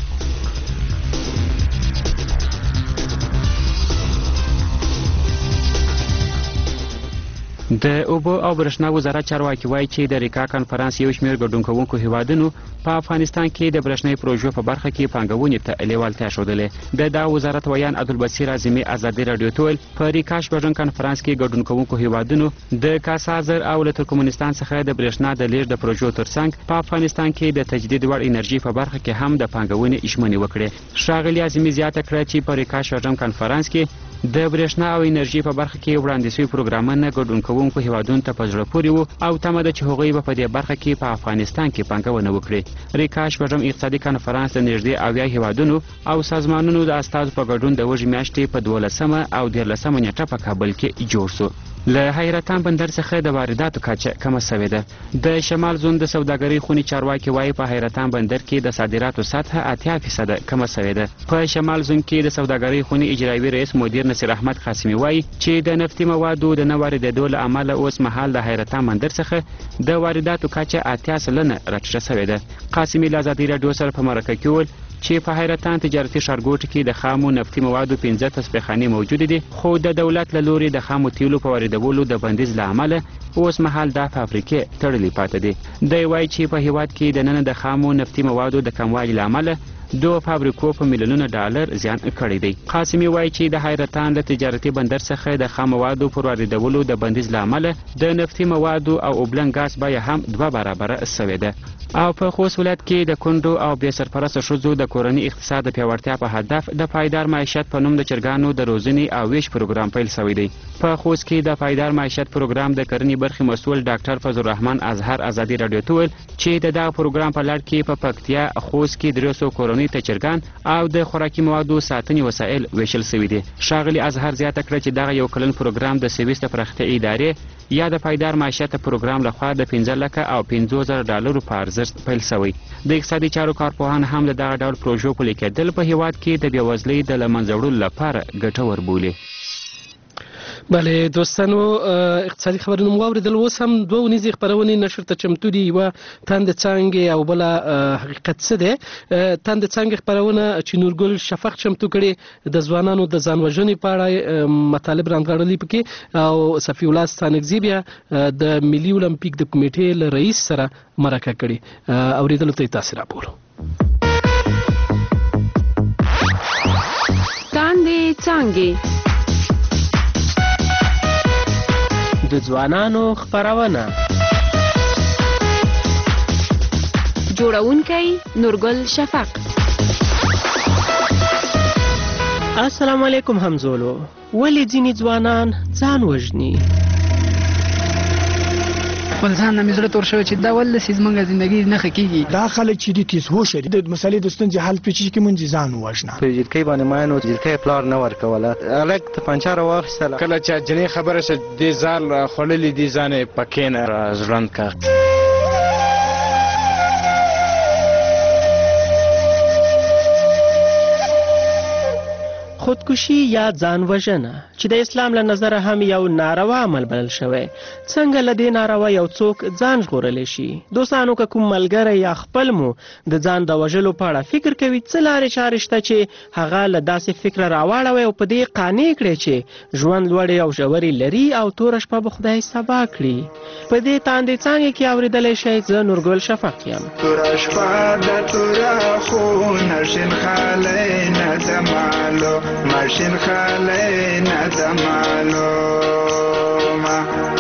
د اوبو او برښنا وزارت چارواکي وایي چې د ریکا کانفرانس یو شمېر ګډون کوونکو هیوادونو په افغانستان کې د برښنايي پروژو په برخه کې پانګونې ته لیوالتیا ښودلې. د دا وزارت ویان عبدالبصیر اعظمي ازادي رادیو ته ویل په ریکا شپږم کانفرانس کې ګډون کوونکو هیوادونو د کاسازر او له ترکمنستان څخه د برښنا د لیږد د پروژو ترڅنګ په افغانستان کې د تجدید وړ انرژي په برخه کې هم د پانګونې ژمنې وکړې. ښاغلي اعظمي زیاته کړه چې په ریکا شپږم کانفرانس کې د برښنا او انرژي په برخه کې وړاندې شوي پروګرامونه ګډون کوونکو هیوادونو ته په زړه پورې وو او تمه ده چې هغوی به په دې برخه کې په افغانستان کې پانګونه وکړي. ریکا شپږم اقتصادي کانفرانس د نږدې 80 هیوادونو او سازمانونو د استازو په ګډون د وږمې میاشتې په 12 او 13 نیټه په کابل کې جوړ شو. له حیرتان بندر څخه د وارداتو کچه کمه شوې ده. د شمال زون د سوداګرۍ خونې چارواکي وایي په حیرتان بندر کې د صادراتو سطح 80% کمه شوې ده. په شمال زون کې د سوداګرۍ خونې اجرایي رئیس مدیر نصیر احمد قاسمي وایي چې د نفتي موادو د نه واردېدو له امله اوس مهال د حیرتان بندر څخه د وارداتو کچه 80% راټیټه شوې ده. قاسمي له ازادي راډیو سره په مرکه کې وویل چې په حیرتان تجارتي ښارګوټ کې د خامو نفتي موادو 15 تصفیهخانې موجودې دي خو د دولت له لوري د خامو تیلو په واردولو د بندیز له امله اوس مهال دا فابریکې تړلې پاتې دي. دی وایي چې په هیواد کې د نن د خامو نفتي موادو د کموالي له امله دوه فابریکو په میلیونونو ډالر زیان کړی دی. قاسمي وایي چې د حیرتان له تجارتي بندر څخه د خام موادو پر واردولو د بندیز له امله د نفتي موادو او اوبلن ګاز بیه هم 2 برابره شوې ده. او په خوست ولایت کې د کونډو او بې سرپرسته ښځو د کورني اقتصاد د پیاوړتیا په هدف د پایدار معیشت په نوم د چرګانو د روزنې او ویش پروګرام پیل شوی دی. په خوست کې د پایدار معیشت پروګرام د کرنې برخې مسؤل ډاکټر فضل الرحمن اظهر ازادي راډیو ته ویل چې د دغه پروګرام په لړ کې په پکتیا خوست کې 300 کورنۍ ته چرګان او د خوراکي موادو ساتنې وسایل ویشل شوي دي. ښاغلي اظهر زیاته کړه چې دغه یو کلن پروګرام د سویس د پراختیا ادارې یا د پایدار معیشت پروګرام لخوا د 15 لک او 50,000 ډالرو په ارزښت پیل شوی. د اقتصادي چارو کارپوهان هم د دغه ډول پروژو پلي کېدل په هیواد کې د بېوزلۍ د له منځه وړلو لپاره ګټور بولي. بله دوستانو اقتصادي خبرونه مو اوریدل. اوس هم دوه ونیزې خپرونې نشر ته چمتو دي. یوه تاند څانګې او بله حقیقت څه دی. تاند څانګې خپرونه چې نورګل شفق چمتو کړې د ځوانانو د ځان وژنې په اړه مطالب رانغاړلي پکې او صفي الله ستانکزي بیا د ملي اولمپیک د کمیټې له رئیس سره مرکه کړې. اوریدلو ته یې تاسې راپور. تاندې څانګې د ځوانانو خپرونه. جوړونکی نورګل شفق. السلام علیکم همزولو. ولې ځینې ځوانان ځان وژني؟ خپل ځان نه مې زړه تور شوی چې دا ولې سیز مونږه زندګي نه خکېږي. دا خلک چې دي تیز هوښ دي د مسلې د ستونزې حل پیچي کې مونږ ځان وژنه. په جلکۍ باندې ماینو جلکۍ پلار نه ورکوله الک ته پنچار واخیستله. کله چې جنې خبره شه دې ځال خوړلې دي ځان پکې نه ژوند کا. خودکشي یا ځان وژنه چې د اسلام له نظره هم یو ناروا عمل بلل شوی. څنګه له دې ناروا یو څوک ځان ژغورلی شي؟ دوستانو که کوم ملګری یا خپل مو د ځان د وژلو په اړه فکر کوي، څه لارې چارې شته چې هغه له داسې فکره راواړوي او په دې قانع کړي چې ژوند لوړې او ژورې لري او توره شپه به خدای سبا کړي. په دې تاندې څانګې کې اورېدلی شئ زه نورګل شفق یم. توره شپه د توره خونه شین خالی نه زمالو ماشین خالی نه زمالو ما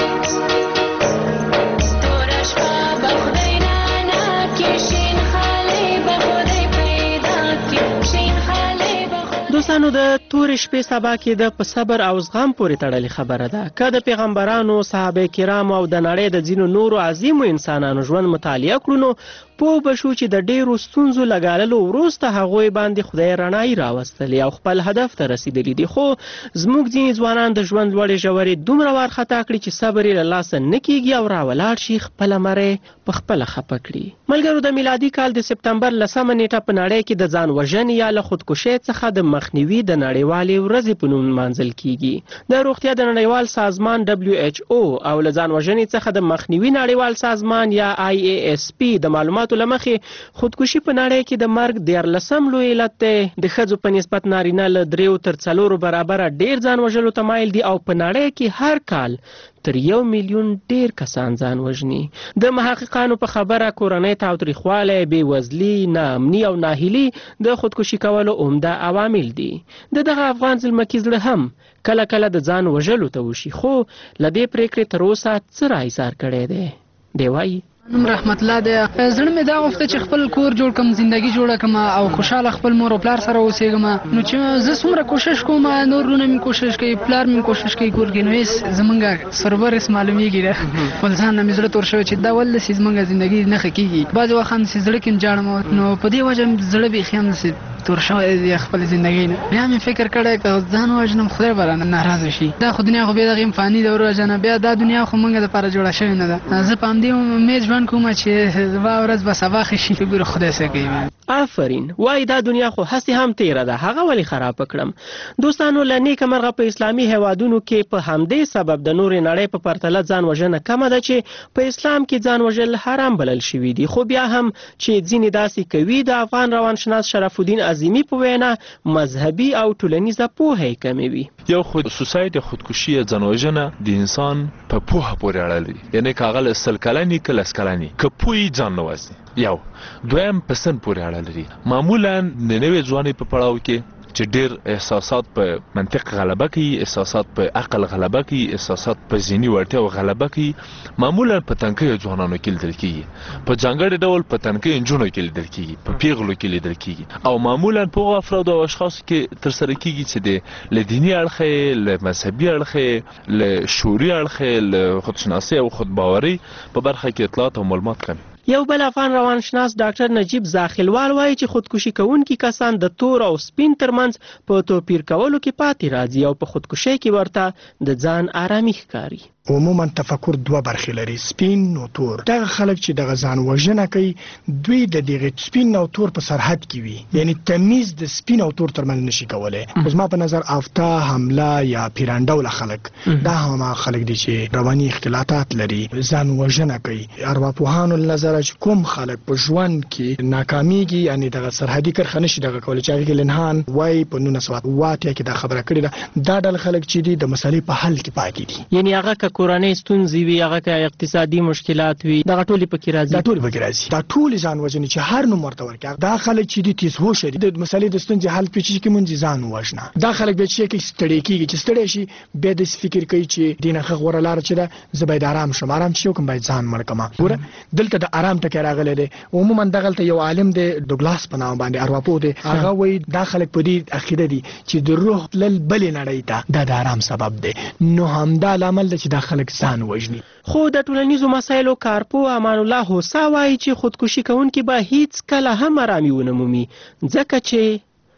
توره شپه به خدای رانا کې شین خالی به خدای پیدا کې شین خالی به خدای. دوستانو د تورې شپې سبا کېده په صبر او زغم پورې تړلې خبره ده. که د پیغمبرانو، صحابه کرامو او د نړۍ د ځینو نورو عظیمو انسانانو ژوند مطالعه کړو نو پوه به شو چې د ډیرو ستونزو لګاللو وروسته هغوی باندې خدای رڼایي راوستلې او خپل هدف ته رسیدلي دي. خو زموږ ځینې ځوانان د ژوند لوړې ژورې دومره وارخطا کړي چې صبر یې له لاسه نه کیږي او راولاړ شي خپله مرۍ په خپله خفه کړي. ملګرو، د میلادي کال د سپتمبر 10مه نیټه په نړۍ کې د ځان وژنې یا له خودکشۍ څخه د مخنیوي د نړیوالې ورځې په نوم نمانځل کیږي. د روغتیا د نړیوال سازمان WHO او له ځان وژنې څخه د مخنیوي نړیوال سازمان یا IASP د معلوماتو له مخې خودکشي په نړۍ کې د مرګ 14 لوی علت دی. د ښځو په نسبت نارینه له 3 تر 4 برابره ډیر ځان وژلو ته مایل دي او په نړۍ کې هر کال تر 1 میلیون ډیر کسان ځان وژني. د محققانو په خبره کورنۍ تاوتریخوالی، بېوزلي، ناامني او ناهیلي د خودکشي کولو عمده عوامل دي. دغه افغان زلمکي زړه هم کله کله د ځان وژلو ته وشي، خو له دې پریکړې تر اوسه څه راایثار کړی دی؟ دی وایي نوم رحمت الله دی. زړه مې دا غوښته چې خپل کور جوړ کړم، زندگی جوړه کړم او خوشاله خپل مور او پلار سره اوسېږم. نو چې زه څومره کوشش کوم، نور ورونه مې کوشش کوي، پلار مې کوشش کوي کور کې، نو هېڅ زمونږ سربر هېڅ معلومېږي نه. خپل ځان نه مې زړه تور شوی چې دا ولې داسې زمونږ زندګي نه ښه کېږي. بعضې وخت هم داسې زړه کې ژاړم نو په دې وجه زړه بیخي هم داسې تور شوی دی خپل زندګۍ نه. بیا مې فکر کړی که ځان ووژنم خدای به رانه ناراضه شي. دا خو دنیا خو بیا دغه فاني ده وروژنه، بیا دا دنیا خو موږ دپاره جوړه شوې نه ده. زه په همدې امید ژوند کوم چې زما ورځ به سبا ښه شي. ګوره خدای څه کوي. آفرین. وایي دا دنیا خو هسې هم تیره ده، هغه ولې خرابه کړم؟ دوستانو، له نیکه مرغه په اسلامي هیوادونو کې په همدې سبب د نورې نړۍ په پرتله ځان وژنه کمه ده چې په اسلام کې ځان وژل حرام بلل شوي دي. خو بیا هم چې ځینې داسې کوي، د افغان روانشناس شرف الدین عظیمي په وینا مذهبي او ټولنیزه پوهه یې کموي. یو خصوصیت د خودکشي یا ځان وژنه د انسان په پوهه پورې اړه لري. یعنې که هغه له 100 کلنې که 10 کلنې که پوهې ځان نه وژني. یو دویم په سن پورې اړه لري. معمولا د نوې ځوانۍ په پړاو کې چې ډېر احساسات په منطق غلبه کوي، احساسات په عقل غلبه کوي، احساسات په ذهني وړتیاو غلبه کوي، معمولا په تنکیو ځوانانو کې لیدل کېږي، په ځانګړي ډول په تنکیو نجونو کې لیدل کېږي، په پیغلو کې لیدل کېږي او معمولا په هغو افرادو او اشخاصو کې ترسره کېږي چې له دیني اړخه یې، له مذهبي اړخه یې، له شعوري اړخه یې، له خودشناسۍ او خودباورۍ په برخه کې اطلاعات او معلومات کم. یو بل افغان روانشناس ډاکټر نجیب زاخلوال وایي چې خودکشي کوونکي کسان د تور او سپین ترمنځ په توپیر کولو کې پاتې راځي او په خودکشي کې ورته د ځان آرامي ښکاري. عموما تفکر دوه برخې لري، سپین او تور. دغه خلک چې دغه ځان وژنه کوي دوی د دغه سپین او تور په سرحد کې وي، یعنی تمیز د سپین او تور ترمنځ نشي کولای. اوس ما په نظر افتا حمله یا پیرانډول خلک دا هم خلک دي چې رواني اختلالات لري، ځان وژنه کوي. ارواپوهانو نظر چې کوم خلک په ژوند کې ناکامیږي، یعنی دغه سرحدي کرښه نشي دغه کولای، چې هغه لنهان وای په 1908 کې دا خبره کړې ده. دا ډول خلک چې دي د مسلې په حل کې پاتې دي، یعنی هغه کورنۍ ستونزې وي، هغه که اقتصادي مشکلات وي، دغه ټولې پکې راځي. دا ټولې پکې راځي. دا ټولې ځان وژنې چې هر نوم ورته ورکړي، دا خلک چې دي تیز هوښ دي، د مسلې د ستونزې حل پېچې کې مونږ ځان وژنه. دا خلک به چې کې ستړي کېږي، چې ستړي شي بیا د فکر کوي چې دینه خغ غوړه لار چې ده زه باید آرام شم، آرام چې کوم باید ځان مړ کما. ګوره دلته د آرام ټکی راغلی دی. عموما دغلته یو عالم دی ډوګلاس په نام باندې ارواپوه دی، هغه وایي دا خلک په دې عقیده دي چې د روح تلل بلې نړۍ ته دا د آرام سبب دی. نو همدا لامل دی چې دا خلک ځان وژني. خو د ټولنیزو مسایلو کارپو امان الله هوسا وایي چې خودکشي کوونکي به هیڅ کله هم آرامي ونه مومي، ځکه چې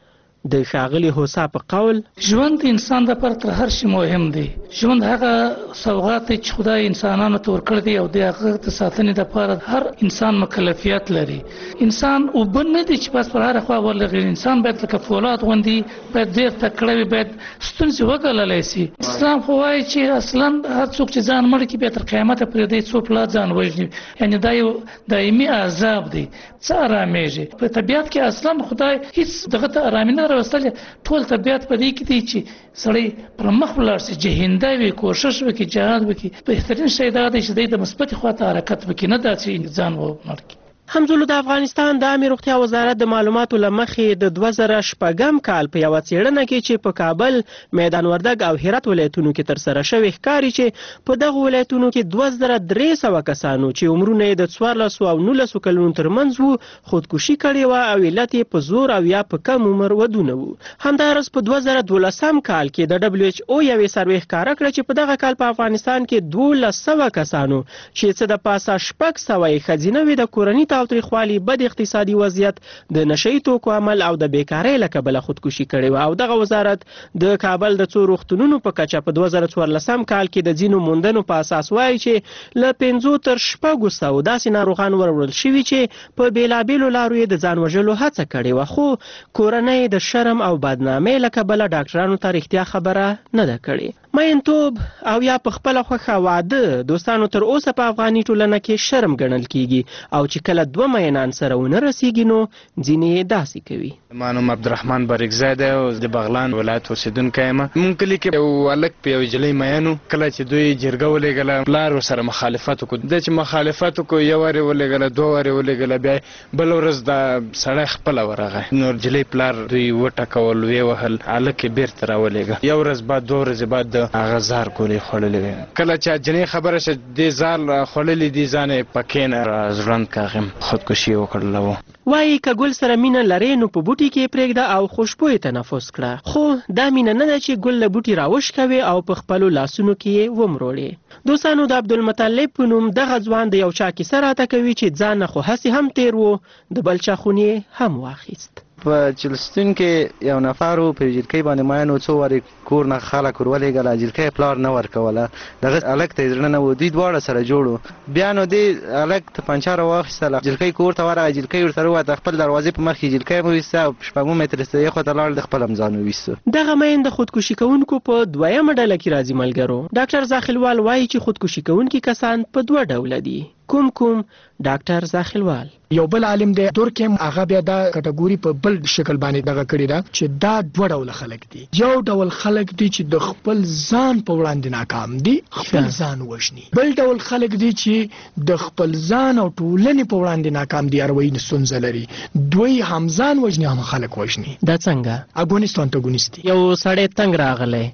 د ښاغلي هوسا په قول ژوند د انسان لپاره تر هر شي مهم دی. ژوند هغه سوغات دی چې خدای انسانانو ته ورکړی دی او د هغه د ساتنې لپاره هر انسان مکلفیت لري. انسان اوبه نه دی چې بس پر هره خوا ولغېږي. انسان باید لکه فولاد غوندې باید ډېر تکړه وي، باید ستونزې وګاللی سي. اسلام خو وایي چې اصلا هر څوک چې ځان مړ کړي بیا تر قیامته پرېږدي څوک لا ځان وژني، یعنی دا یو دایمي عذاب دی. څه آرامېږي په طبیعت کې؟ اصلا خدای هیڅ دغه ته آرامي نه راوستلې. ټول طبیعت په دې کې دی چې سړی پر مخ ولاړ شي، جهنده وي، کوشش وکړي، جهاد وکړي. بهترین شی دا دی چې دی د مثبتې خوا ته حرکت وکړي، نه دا چې ځان ومړ کړي. همزولو د افغانستان د عامې روغتیا وزارت د معلوماتو له مخې د 2006 کال په یوه څېړنه کې چې په کابل، میدان وردګ او هرات ولایتونو کې ترسره شوې ښکاري چې په دغو ولایتونو کې 2300 کسانو چې عمرونه یې د 14 او 19 کلونو ترمنځ وو خودکشي کړې وه او علت یې په زور او یا په کم عمر ودونه وو. همداراز په 2012 کال کې د WHO یوې سروې ښکاره کړه چې په دغه کال په افغانستان کې 1200 کسانو چې څه د پاسه 600 یې ښځینه وې د کورني تاوتریخوالي، بد اقتصادي وضعیت، د نشهیي توکو عمل او د بیکارۍ له کبله خودکشي کړې وه. او دغه وزارت د کابل د څو روغتونونو په کچه په 2014 کال کې د ځینو موندنو په اساس وایي چې له 500 تر 600 داسې ناروغان وروړل شوي چې په بېلابېلو لارو یې د ځان وژلو هڅه کړې وه، خو کورنۍ د شرم او بدنامۍ له کبله ډاکټرانو ته رښتیا خبره نه ده کړې. مینتوب او یا په خپله خوښه واده دوستانو تر اوسه په افغاني ټولنه کې شرم ګڼل کیږي او چې کله دوه مینان سره ونه رسیږي نو ځینې یې داسې کوي. ما نوم عبدالرحمن بارکزی دی او د بغلان ولایت اوسېدونکی یم. مونږ کلي کې یو هلک په یوې نجلۍ میین، کله چې دوی جرګه ولېږله پلار ورسره مخالفت وکړو. د چې مخالفت وکړو یو وارې ولېږله، دوه وارې ولېږله، بیا بل ورځ دا سړی خپله ورغی. نو نجلۍ پلار دوی وټکول، ویې وهل، هلک یې بېرته راولېږه. یو ورځ بعد، 2 ورځې بعد هغه زار ګولې خوړلې وې. کله چې جنۍ خبره شوه دې زار خوړلې دي، ځان یې په کېنه ژوند کاغم خودکشي وکړله وه. وایي که ګل سره مینه لرې نو په بوټي کې پرېږده او خوشبو یې تنفس کړه، خو دا مینه نه ده چې ګل له بوټي راوشکوي او په خپلو لاسونو کې یې ومروړې. دوستانو د عبدالمطلب په نوم دغه ځوان د یو چا کیسه راته کوي چې ځان نه خو هسې هم تېر و، د بل چا خون یې هم واخیست. په چلستون کې یو نفر په جلکۍ باندې ماینو څو وارې کور نه خلک ورولېږله، جلکۍ پلار نه ورکوله. دغه هلک ته یې زړه نه و، دوی دواړه سره جوړ و. بیا نو دې هلک توپنچه راواخیستله، جلکۍ کور ته ورغی، جلکۍ ورته ووته، خپل دروازې په مخ کې جلکۍ وویسته او په 6 متره یې خواته لاړ، د خپل هم ځان وویسته. دغه مین د خودکشي کوونکو په 2مه ډله کې راځي. ملګرو ډاکټر زاخلوال وایي چې خودکشي کوونکي کسان په 2 ډوله دي. کوم ډاکټر زاخلوال؟ یو بل عالم دی دورکیم، هغه بیا دا کټګوري په بل شکل باندې دغه کړی ده چې دا 2 ډول خلک دي. یو ډول خلک دي چې د خپل ځان په وړاندې ناکام دي، خپل ځان وژني. بل ډول خلک دي چې د خپل ځان او ټولنې په وړاندې ناکام دي، اروایي ستونزه لري. دوی هم ځان وژني هم خلک وژني. دا څنګه؟ اګونیست انټاګونیست. یو سړی تنګ راغلی،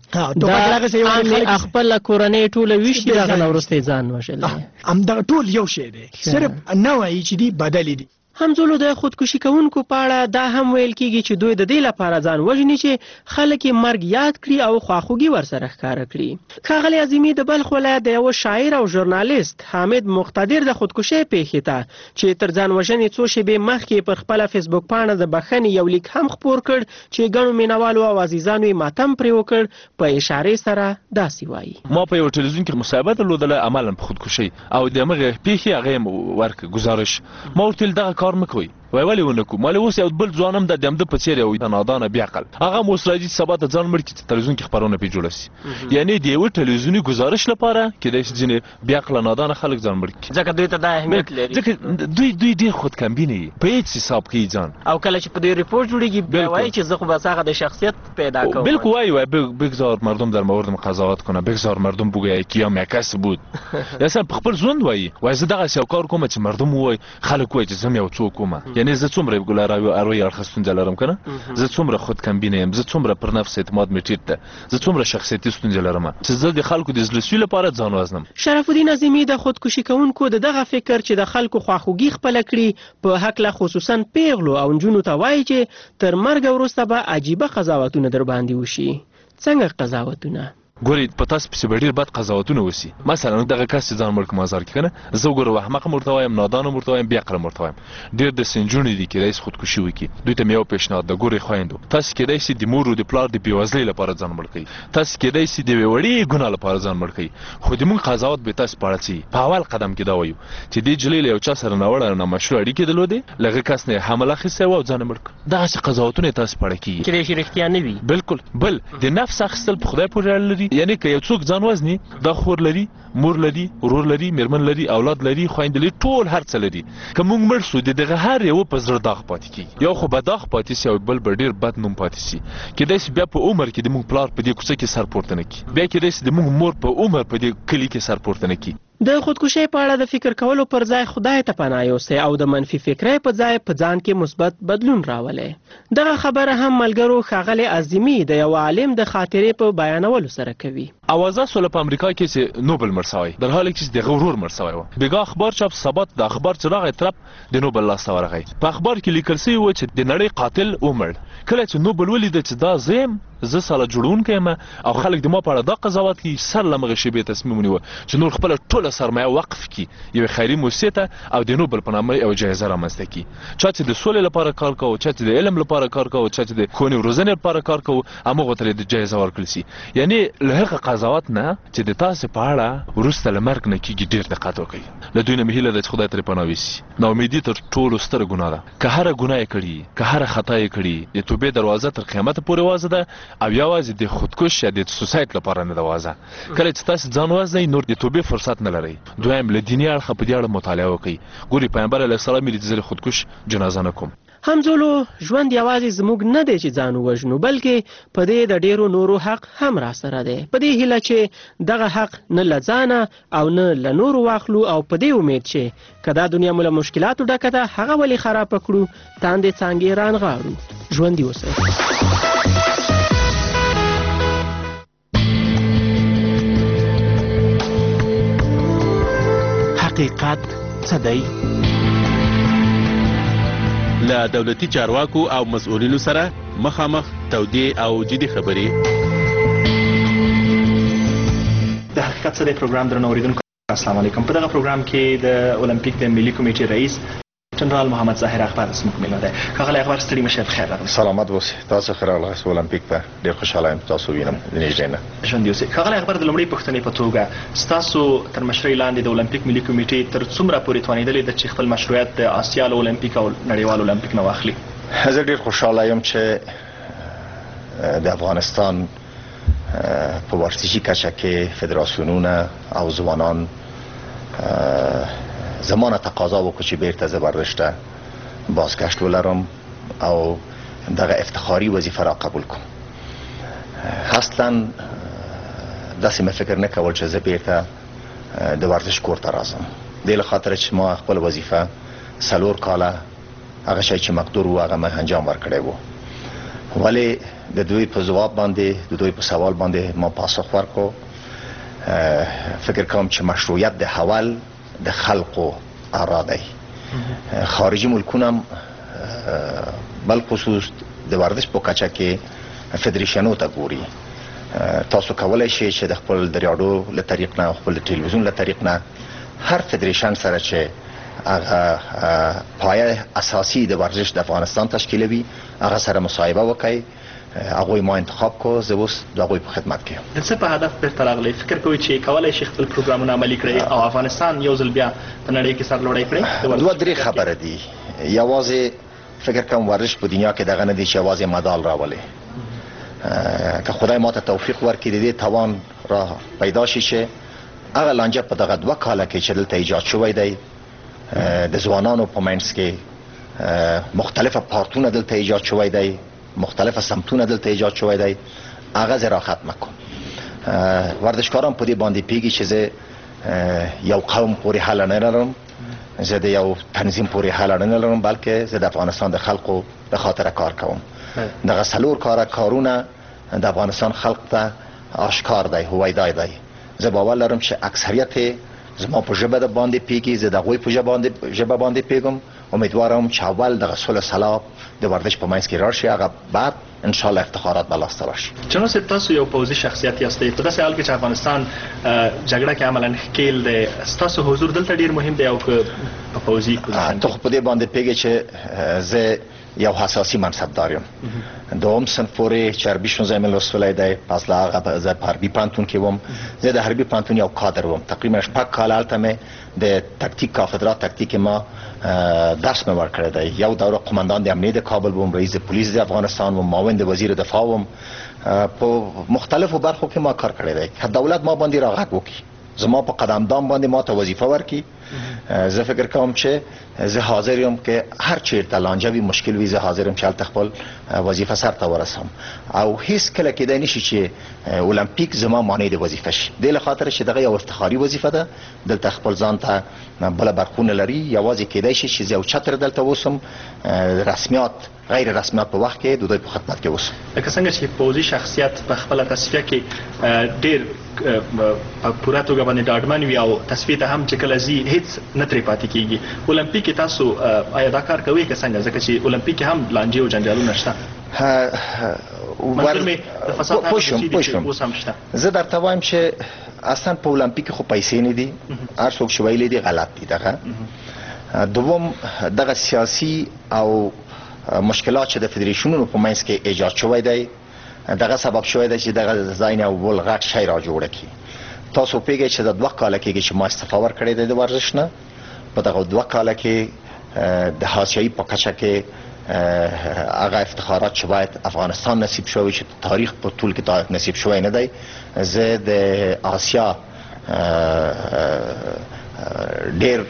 دا خپل کورنۍ ټوله ویشي، دغه نه وروسته ځان وژلی. همدغه ټول یو شی دی، صرف نوعی چې دی بدلی دي. همزولو د خودکشي کوونکو په اړه دا هم ویل کیږي چې دوی د دې لپاره ځان وژني چې خلک یې مرګ یاد کړي او خواخوږي ورسره ښکاره کړي. ښاغلی عظیمي د بلخ ولایت د یوه شاعر او ژورنالیست حامد مقتدر د خودکشي پیښې ته چې تر ځان وژنې څو شېبې مخکې پر خپله فیسبوک پاڼه د بخښنې یو لیک هم خپور کړ چې ګڼو مینوالو او عزیزانو یې ماتم پرې وکړ. په اشارې سره داسې وایي: ما په یو ټلویزیون کې مصاحبه درلودله عملا په خودکشي او د همغې پیښې هغه یې ورکړه ګزارش. ما ورته ویل دغه کار مه کوئ. وای ولې ونه کوو؟ ما اوس یو بل ځوان هم د همده په څېر یو نادانه بیعقل هغه هم اوس راځي چې سبا ته ځان مړ کړي چې تلویزیون کې خپرونه پرې جوړه سي. یعنې د یوه ټلویزیوني ګزارش لپاره کیدای شي ځینې بیعقله نادانه خلک ځان مړ کړي ځکه دوی ته دا اهمیت لري. ځکه دوی ډېر خودکمبینه وي، په هېڅ حساب کوي ځان. او کله چې په دوی ریپورټ جوړېږي بیا وایي چې زه خو بس هغه د شخصیت پیدا کوم. بالکل وای بگذار مردم در موردم قضاوت کنه، بگذار مردم بگوید که یا مکس بود. اصلا په خپل ژوند وایي زه دغسې یو کار کوم چې مردم ووایي، خلک وایي چې زه م یو څوک وم. یعنې زه څومره اروی اړخه ستونزه لرم کنه، زه څومره خودکمبینه یم، زه څومره پر نفس اعتماد مې ټیټ ده، زه څومره شخصیتي ستونزې لرم چې زه د خلکو د زړه سوي لپاره ځان وزنم. شرف الدین عظیمي د خودکشي کوونکو د دغه فکر چې د خلکو خواخوږي خپله کړي په هکله خصوصا پیغلو او نجونو ته وایي چې تر مرګ وروسته به عجیبه قضاوتونه در باندې وشي. څنګه قضاوتونه؟ ګوري په تاسو پسې به ډېر بد قضاوتونه وسي. مثلا دغه کس چې ځان مړ کړي مازار کې کنه، زه وګوره احمق هم ورته وایم، نادان هم ورته وایم، بیعقل هم ورته وایم. ډېر داسې نجونې دي کیدای شي خودکشي وکړي. دوی ته مې یو پیشنهاد ده، ګورئ خویندو، تاسو کیدای شي د مور او د پلار د بېوزلۍ لپاره ځان مړ کړئ، تاسو کیدای شي د یوې وړې ګناه لپاره ځان مړ کړئ، خو د مونږ قضاوت به تاسو په اړه څه په اول قدم کې دا وایو چې دې نجلۍ له یو چا سره ناوړه او نامشروع اړیکې درلودې، له هغه کس نه یې حمله اخیستی و او ځان یې مړ کړ. دغسې قضاوتونه یې تاسو په اړه کېږي کیدای شي رښتیا نه وي. بالکل. بل د نفس اخیستل په خدای پورې اړه لري. یعنې که یو څوک ځان وزني، دا خور لري، مور لري، ورور لري، میرمن لري، اولاد لري، خویندې لري، ټول هر څه لري. که موږ مړ شو د دغه هر یوه په زړه داغ پاتې کېږي. یو خو به داغ پاتې سي او بل به ډېر بد نوم پاتې سي. کیدای شي بیا په عمر کې د موږ پلار په دې کوڅه کې سر پورته نه کړي، بیا کیدای شي د موږ مور په عمر په دې کلي کې سر پورته نه کړي. د خودکشي په اړه د فکر کولو پر ځای خدای ته پناه یوسئ او د منفي فکرۍ په ځای په ځان کې مثبت بدلون راولئ. دغه خبره هم ملګرو ښاغلی عظیمي د یو عالم د خاطرې په بیانولو سره کوي. اوازه سوله په امریکا کې چې نوبل مړ سوی، در حالی کې چې دغه ورور مړ سوی و. بېګا اخبار چاپ سبا د اخبار چې راغی طرف د نوبل لاسته ورغی. په اخبار کې لیکل سوي و چې د نړۍ قاتل ومړ. کله چې نوبل ولیده چې دا زه ساله جوړونکی یم او خلک د ما په اړه دا قضاوت کوي، سر له همغې شېبې تصمیم ونیوه چې نور خپله ټوله سرمایه وقف کړي یوې خیري موسسې ته او د نوبل په نامه یوه جایزه رامنځته کړي. چا چې د سولې لپاره کار کوو، چا چې د علم لپاره کار کوو، چا چې د ښوونې او روزنې لپاره کار کوو، همغو ته د جایزه ورکړل سي. یعنې له هغه قضاوت نه چې د تاسې په اړه وروسته له مرګ نه کېږي ډېر دقت وکړئ. له دوی نه مې هیله ده چې خدای ترې پناه ویسي. ناامیدي تر ټولو ستره ګناه ده. که هره ګناه یې کړي، که هره خطا یې کړي، د توبې دروازه تر قیامته پورې وازه ده او یوازې د خودکش یا د سوسایډ لپاره نه ده وازه. کله چې تاسو ځان وزنئ نور د توبې فرصت نه لرئ. دویم له دیني اړخه په دې اړه مطالعه وکړئ. ګوري پیغمبر علیه السلام ویلي چې زه د خودکش جنازه نه کوم. همزولو ژوند یوازې زموږ نه دی چې ځان ووژنو، بلکې په دې د ډیرو نورو حق هم راسره دی. په دې هیله چې دغه حق نه له ځانه او نه له نورو واخلو او په دې امید چې که دا دنیا مو له مشکلاتو ډکه ده هغه ولې خرابه کړو، تاندې څانګې رانغاړو. ژوندي اوسئ. حقیقت څه دی؟ له دولتي چارواکو او مسؤلینو سره مخامخ تودې او جدي خبرې. د حقیقت څه دی پروګرام درنو اوریدونکو السلام علیکم. په دغه پروګرام کې د اولمپیک د ملي کمیټې رئیس جنرال محمد ظاهر اخبار زموږ میلمه دی. ښاغلی اخبار ستړي مه شئ، بخیر راغلاست. سلامت اوسئ. تاسو ښه راغلاست اولمپیک ته. ډېر خوشحاله یم تاسو وینم د نږدې نه. ژوندي اوسئ. ښاغلی اخبار د لومړۍ پوښتنې په توګه ستاسو تر مشرۍ لاندې د اولمپیک ملي کمیټې تر څومره پورې توانېدلې ده چې خپل مشروعیت د آسیا اولمپیک او نړیوال اولمپیک نه واخلي؟ زه ډېر خوشحاله یم چې د افغانستان په ورزشي کچه کې فدراسیونونه او ځوانان زمانه تقاضا وکړو چې بیرته زه ورزش ته بازگشت ولرم او دغه افتخاری وظیفه را قبول کوم. اصلا داسې مې فکر نه کول چې زه بیرته د ورزش کور ته راځم. دې له خاطره چې ما خپل وظیفه 4 کاله هغه شی چې مقدور و هغه مې انجام ورکړی و. ولی د دوی په ځواب باندې د دوی په سوال باندې ما پاسخ ورکړو. فکر کوم چې مشروعیت د حوال د خلقو آرا دی. خارجي ملکونه هم بل خصوص د ورزش په کچه کې فدریشنو ته ګوري. تاسو کولای شئ چې د خپل د راډیو له طریق نه، خپل ټلویزیون له طریق نه هر فدریشن سره چې هغه پایه اساسي د ورزش د افغانستان تشکیلوي هغه سره مصاحبه وکړي، هغه ما انتخاب کو، زه اوس د هغوی په خدمت کې یم. د څه په هدف بیرته راغلی؟ فکر کوئ چې کولای شي خپل پروګرامونه عملي کړي او افغانستان یو ځل بیا په نړۍ کې سرلوړی کړي؟ دوه درې خبره دي. یوازې فکر کوم ورزش په دنیا کې دغه نه دی چې یوازې مدال راولي. که خدای ماته توفیق ورکړي د دې توان را پیدا شي چې هغه لانجه په دغه 2 کاله کې چې دلته ایجاد شوی دی د ځوانانو په منځ کې مختلفه پارتونه دلته ایجاد شوی دی، مختلفه سمتونه دلته ایجاد شوی دی، هغه زه را ختمه کوم. ورزشکاران په دې باندې پیږي چې زه یو قوم پورې حل نه لرم، زه د یو تنظیم پورې حل نه لرم، بلکې زه د افغانستان د خلکو د خاطر کار کوم. دغه 4 کارونه د افغانستان خلق ته آشکار دی، هویدا دی. زه باور لرم چې اکثریت زما په ژبه باندې پیږي، زه د هغوی په ژبه باندې پیږم. امیدوارم چې اول دغه صلح سلام د ورزش په منځ کې راشي، هغه بعد ان شاء الله افتخارات به لاسته راشي. جناب صاحب، تاسو یو پوځي شخصیت یاستئ، په داسې حال کې چې افغانستان جګړه کې عملاً ښکیل دی، ستاسو حضور دلته ډیر مهم دی او که په پوځي پوزیشن ته خو په دې باندې پیږي چې زه یو حساسي منصبدار یم. دوم صنف پورې چربي شونځه مې لوستلی دی، پس له هغه زه په حربي پوهنتون کې وم. زه د حربي پوهنتون یو کادر وم، تقریبا 6 کاله هلته مې د تکتیک کافدرا تکتیک ما درس مې ورکړی دی. یو دوره قماندان د امنیه د کابل وم، رئیس د پولیس د افغانستان وم، معاون د وزیر دفاع وم. په مختلفو برخو کې ما کار کړی دی. که دولت ما باندې راغږ وکړي، زما په قدمدان باندې ما ته وظیفه ورکړي، زه فکر کوم چې زه حاضر یم که هر چیرته لانجه وي، مشکل وي، زه حاضر یم چې هلته خپل وظیفه سرته ورسم. او هیڅ کله کېدای نشي چې اولمپیک زما مانع د وظیفه شي، دې له خاطر چې دغه یو افتخاري وظیفه ده، دلته خپل ځان ته بله برخونه لري. یوازې کېدای شي چې زه یو چتر دلته اوسم، رسمیات غیر رسمیات په وخت کې د دوی په خدمت کې اوسم. لکه څنګه چې پوځي شخصیت په خپله تصفیه کې ډېر په پوره توګه باندې ډاډمن وي او تصفیه ته هم چې کله ځي هېڅ نه ترې پاتې کېږي. اولمپیک کې تاسو آیا دا کار کوئ که څنګه؟ ځکه چې اولمپیک کې هم لانجې او جنجالونه شته. منظور مې د فساد هغه څه دي چې اوس هم شته. زه درته وایم چې اصلا په اولمپیک کې خو پیسې نه دي، هر څوک چې ویلی دي غلط دي. دغه دوم دغه سیاسي او مشکلات چې د فدریشنونو په منځ کې ایجاد شوی دی، دغه سبب شوی دی چې دغه ځای نه ول غټ شی را جوړ کړي. تاسو پیږئ چې د 2 کاله کېږي چې ما استعفا ورکړې ده د ورزش نه. په دغه 2 کاله کې د حاشیه‌ای په کچه کې هغه افتخارات چې باید افغانستان نصیب شوی چې تاریخ په طول کې نصیب شوی نه دی. زه د آسیا ډېر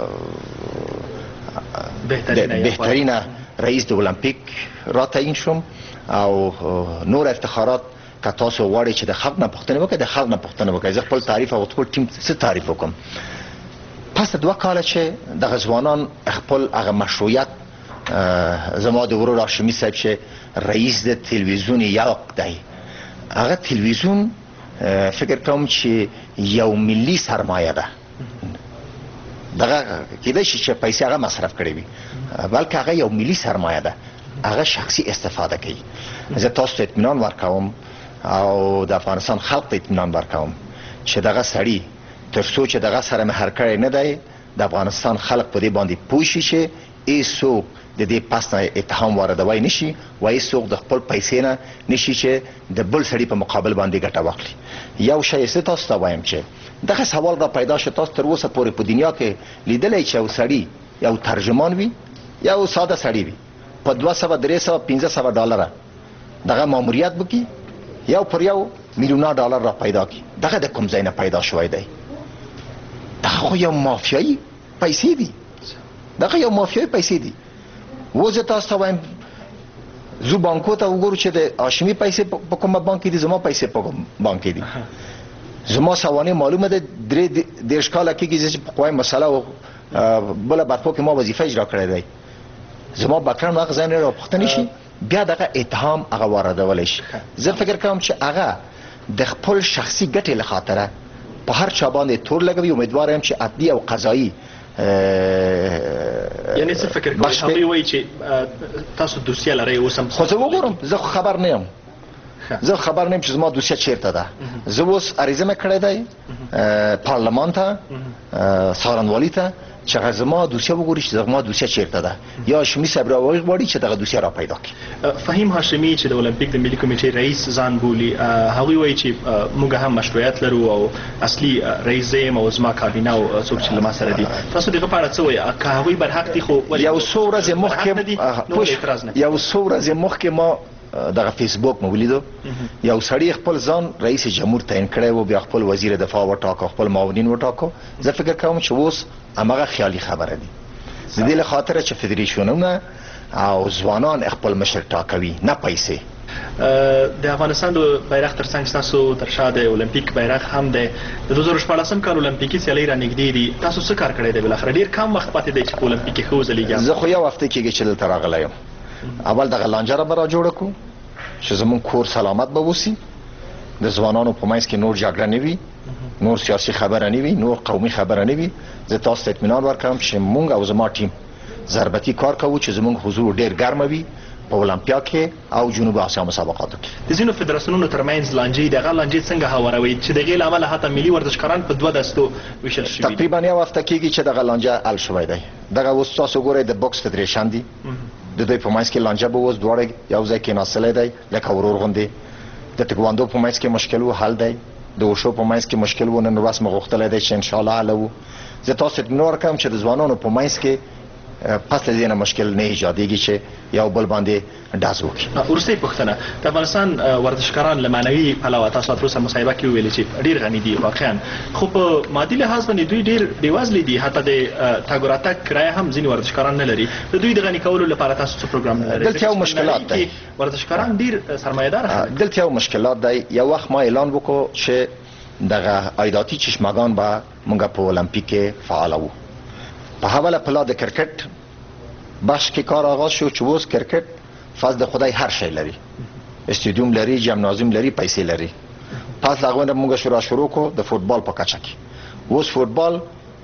بهترینه رئیس د اولمپیک را تعیین شوم او نور افتخارات که تاسو غواړئ چې د خلق نه پوښتنه وکړئ، د خلق نه پوښتنه وکړئ. زه خپل تعریف او خپل ټیم څه تعریف وکړم. پس 2 کاله چې دغه ځوانان خپل هغه مشروعیت، زما د ورور هاشمي صاحب چې رئیس د تلویزیون یاق دی، هغه تلویزیون فکر کوم چې یو ملي سرمایه ده. دغه کېدای شي چې پیسې هغه مصرف کړي وي، بلکې هغه یو ملي سرمایه ده، هغه شخصي استفاده کوي. زه تاسو ته اطمینان ورکوم او د افغانستان خلق ته اطمینان ورکوم چې دغه سړی تر څو چې دغه سره مهر کړی نه دی، د افغانستان خلق په دې باندې پوه شي چې هیڅوک د دې پس نه اتهام واردوی نشي و هیڅوک د خپل پیسې نه نشي چې د بل سړي په مقابل باندې ګټه واخلي. یو شی زه تاسو ته وایم چې دغه سوال را پیدا شو، تاسو تر اوسه پورې په دنیا کې لیدلی چې یو سړی یو ترجمان وي، یو ساده سړی وي، په 200 300 1500 ډالره دغه ماموریت وکړي، یو پر یو میلیونه ډالر را پیدا کړي. دغه د کوم ځای نه پیدا شوی دی؟ دغه خو یو مافیایي پیسې دي، دغه یو مافیایي پیسې دي. و زه تاسو ته وایم زو بانکو ته وګورو چې د هاشمي پیسې په کومه بانک کې دي، زما پیسې په کوم بانک کې دي. زما سوانه معلومه ده 3 کاله کېږي چې په قوای مسله او بل برخو کې ما وظیفه اجرا کړې ده. زما بکران هغه ځای نه راپوښتنه شي، بیا دغه اتهام هغه واردول شي. زه فکر کوم چې هغه د خپل شخصي ګټې لخاطر په هر چا باندې تور لګوي. امیدوارم چې عدلی او قضایي یعنی څه فکر کوئ هغوی وایي چې تاسو دوسیه لرئ اوس هم خو زه وګورم زه خبر نه یم زه خبر نه یم چې زما دوسیه چیرته ده زه اوس عریضه مې کړې دی پارلمان ته څارنوالي ته چې زما دوسیه وګوري چې زما دوسیه چیرته ده یا هاشمي صاحب راوغواړي چې دغه دوسیه را پیدا کړي فهیم هاشمي چې د اولمپیک د ملي کمیټې رئیس ځان بولي هغوی وایي چې موږ هم مشروعیت لرو او اصلي رئیس زه یم او زما کابینه او څوک چې له ما سره دي تاسو دغه په اړه څه وایي که هغوی برحق دي خو یو څو ورځې مخکې ما دغه فیسبوک مو ولیدو یو سړی خپل ځان رئیس جمهور تعیین کړی و بیا خپل وزیر دفاع وټاکو خپل معاونین وټاکو زه فکر کوم چې اوس هماغه خیالي خبره دي د دې له خاطره چې فدریشنونه او ځوانان خپل مشر ټاکوي نه پیسې د افغانستان د بیرغ ترڅنګ تاسو تر شا د اولمپیک بیرغ هم د 2014 کال اولمپیکي سیالۍ را نږدې دي تاسو څه کار کړی دی بلاخره ډیر کم وخت پاتې دی چې په اولمپیک کې ښه وځلیږي زه خو یو هفته کېږي چې دلته راغلی یم اول دغه لانجه به را جوړه کړو چې زمون کور سلامت به وسی د ځوانانو په منځ کې نور جګړه نه وي نور سیاسي خبره نه وي نور قومي خبره نه وي زه تاسو ته اطمینان ورکوم چې مونږ او زما ټیم ضربتي کار کوو چې زمونږ حضور ډیر ګرم وي په اولمپیا کې او جنوب اسیا مسابقاتو کې د ځینو فدراسیونونو ترمنځ لانجې دغه لانجې څنګه هواروي چې دغه لامل حتی ملي ورزشکاران په دوه دستو ویشل شوي تقریبا یو هفته کېږي چې دغه لانجه حل شوی دی دغه اوس تاسو ګورئ د بوکس فدریشن دی د دوی په منځ کې لانجه به اوس دواړه یو ځای کې ناسلی دی لکه ورور غوندې د تکواندو په منځ کې مشکل و حل دی د وشو په منځ کې مشکل و نن ورځ مې غوښتلی دی چې انشاءالله حل و زه تاسو اطمینان ورکوم چې د ځوانانو په منځ کې پس له دې نه مشکل نه ایجادېږي چې یو بل باندې ډاز وکړي وروستۍ پوښتنه د افغانستان ورزشکاران له معنوي پلوه تاسو تر اوسه مصاحبه کې ویلي چې ډیر غني دي واقعا خو په مادي لحاظ باندې دوی ډیر بېوزلي دي حتی د تګ او راتګ کرایه هم ځینې ورزشکاران نه لري د دوی د غني کولو لپاره تاسو څه پروګرام نه لرئ دلته یو مشکلات دی ورزشکاران ډیر سرمایه‌دار دلته یو مشکلات دی یو وخت ما اعلان وکړو چې دغه عایداتي چشمگان به موږ په اولمپیک کې فعال وو په حواله پلا د کرکټ بخش کې کار آغاز شو چې اوس کرکټ فضل خدای هر شی لري استادیوم لري جمنازیوم لري پیسې لري پس هغه نه موږ شروع کو د فوتبال په کچه کې اوس فوتبال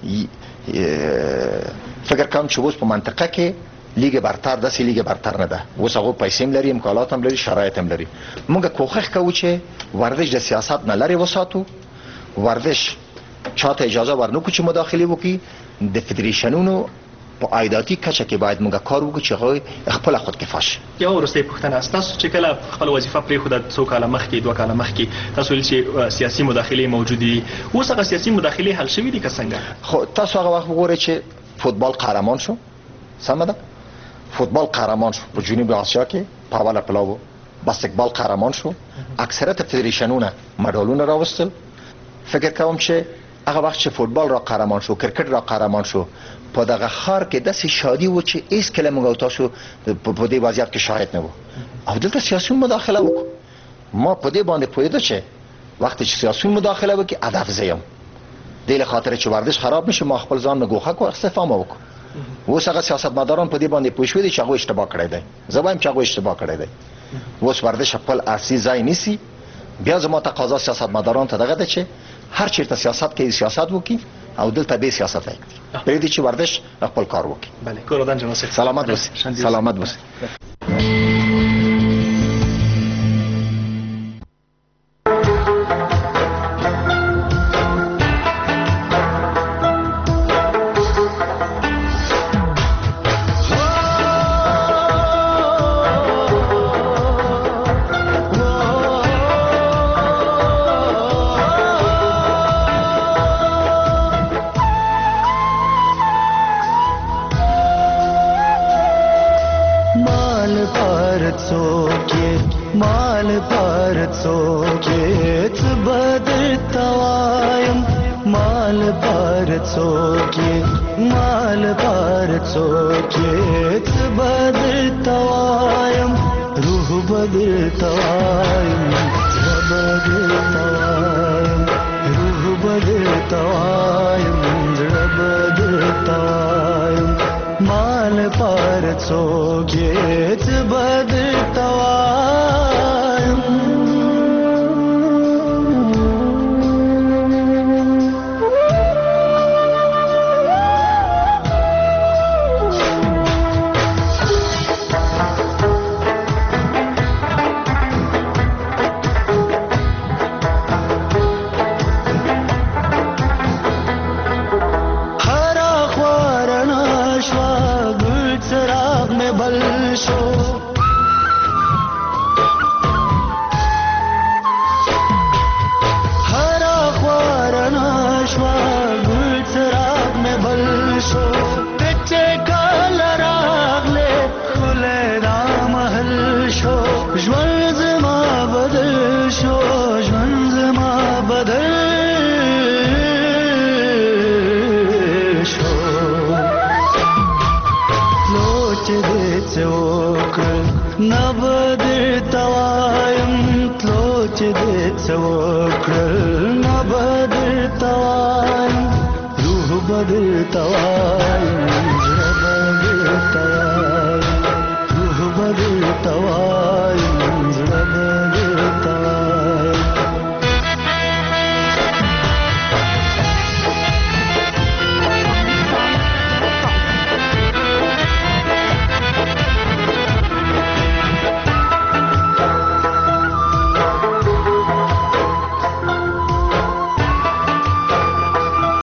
فکر کوم چې اوس په منطقه کې لیگ برتر د لیگ برتر نه ده اوس هغه پیسې لري امکانات هم لري شرایط هم لري موږ کوښښ کوو چې ورزش د سیاست نه لري وساتو ورزش چاته اجازه ورنکو چې مداخله وکړي د فدریشنونو په عایداتي کچه کې باید موږ کار وکړو چې هغوی خپله خودکفا شي یو وروستۍ پوښتنه تاسو چې کله خپله وظیفه پرېښوده څو کاله مخکې 2 کاله مخکې تاسو ویل چې سیاسي مداخلې موجودې دي اوس هغه سیاسي مداخلې حل شوي دي که څنګه خو تاسو هغه وخت وګورئ چې فوتبال قهرمان شو سمه ده فوتبال قهرمان شو په جنوب اسیا کې په اوله پلاو باسکتبال قهرمان شو اکثریت فدریشنونه مډالونه راوستل فکر کوم چې هغه وخت چې فوتبال را قهرمان شو کرکټ را قهرمان شو په دغه خار کې داسې شادي و چې هیڅ کله موږ تاسو په دې وضعیت کې شاهد نه وو او دلته سیاسي مداخله وکړو ما په دې باندې پوهېده چې وخت چې سیاسي مداخله وکړي هدف زه یم دې له خاطره چې ورزش خراب نشي ما خپل ځان نه ګوښه کړو استعفا مې وکړو اوس هغه سیاستمداران په دې باندې پوه شوي دي چې هغوی اشتباه کړی دی زه وایم چې هغوی اشتباه کړی دی اوس ورزش خپل اصلي ځای نیسي بیا زما تقاضا سیاستمداران ته دغه ده چې هر چیرته سیاست کوي سیاست وکړي او دلته به سیاست وکړي پرې دې چې ورزش خپل کار وکړي بله کورودان جناب سلامت اوسئ سلامت اوسئ شو پچه کال راغله خله دا محل شو ژوند زما بدل شو ژوند زما بدل شو لوچ دې څوکړ نه بدل توایم لوچ دې څوکړ نه بدل توایم روح بدل توایم زړه بدل توایم روح بدل توایم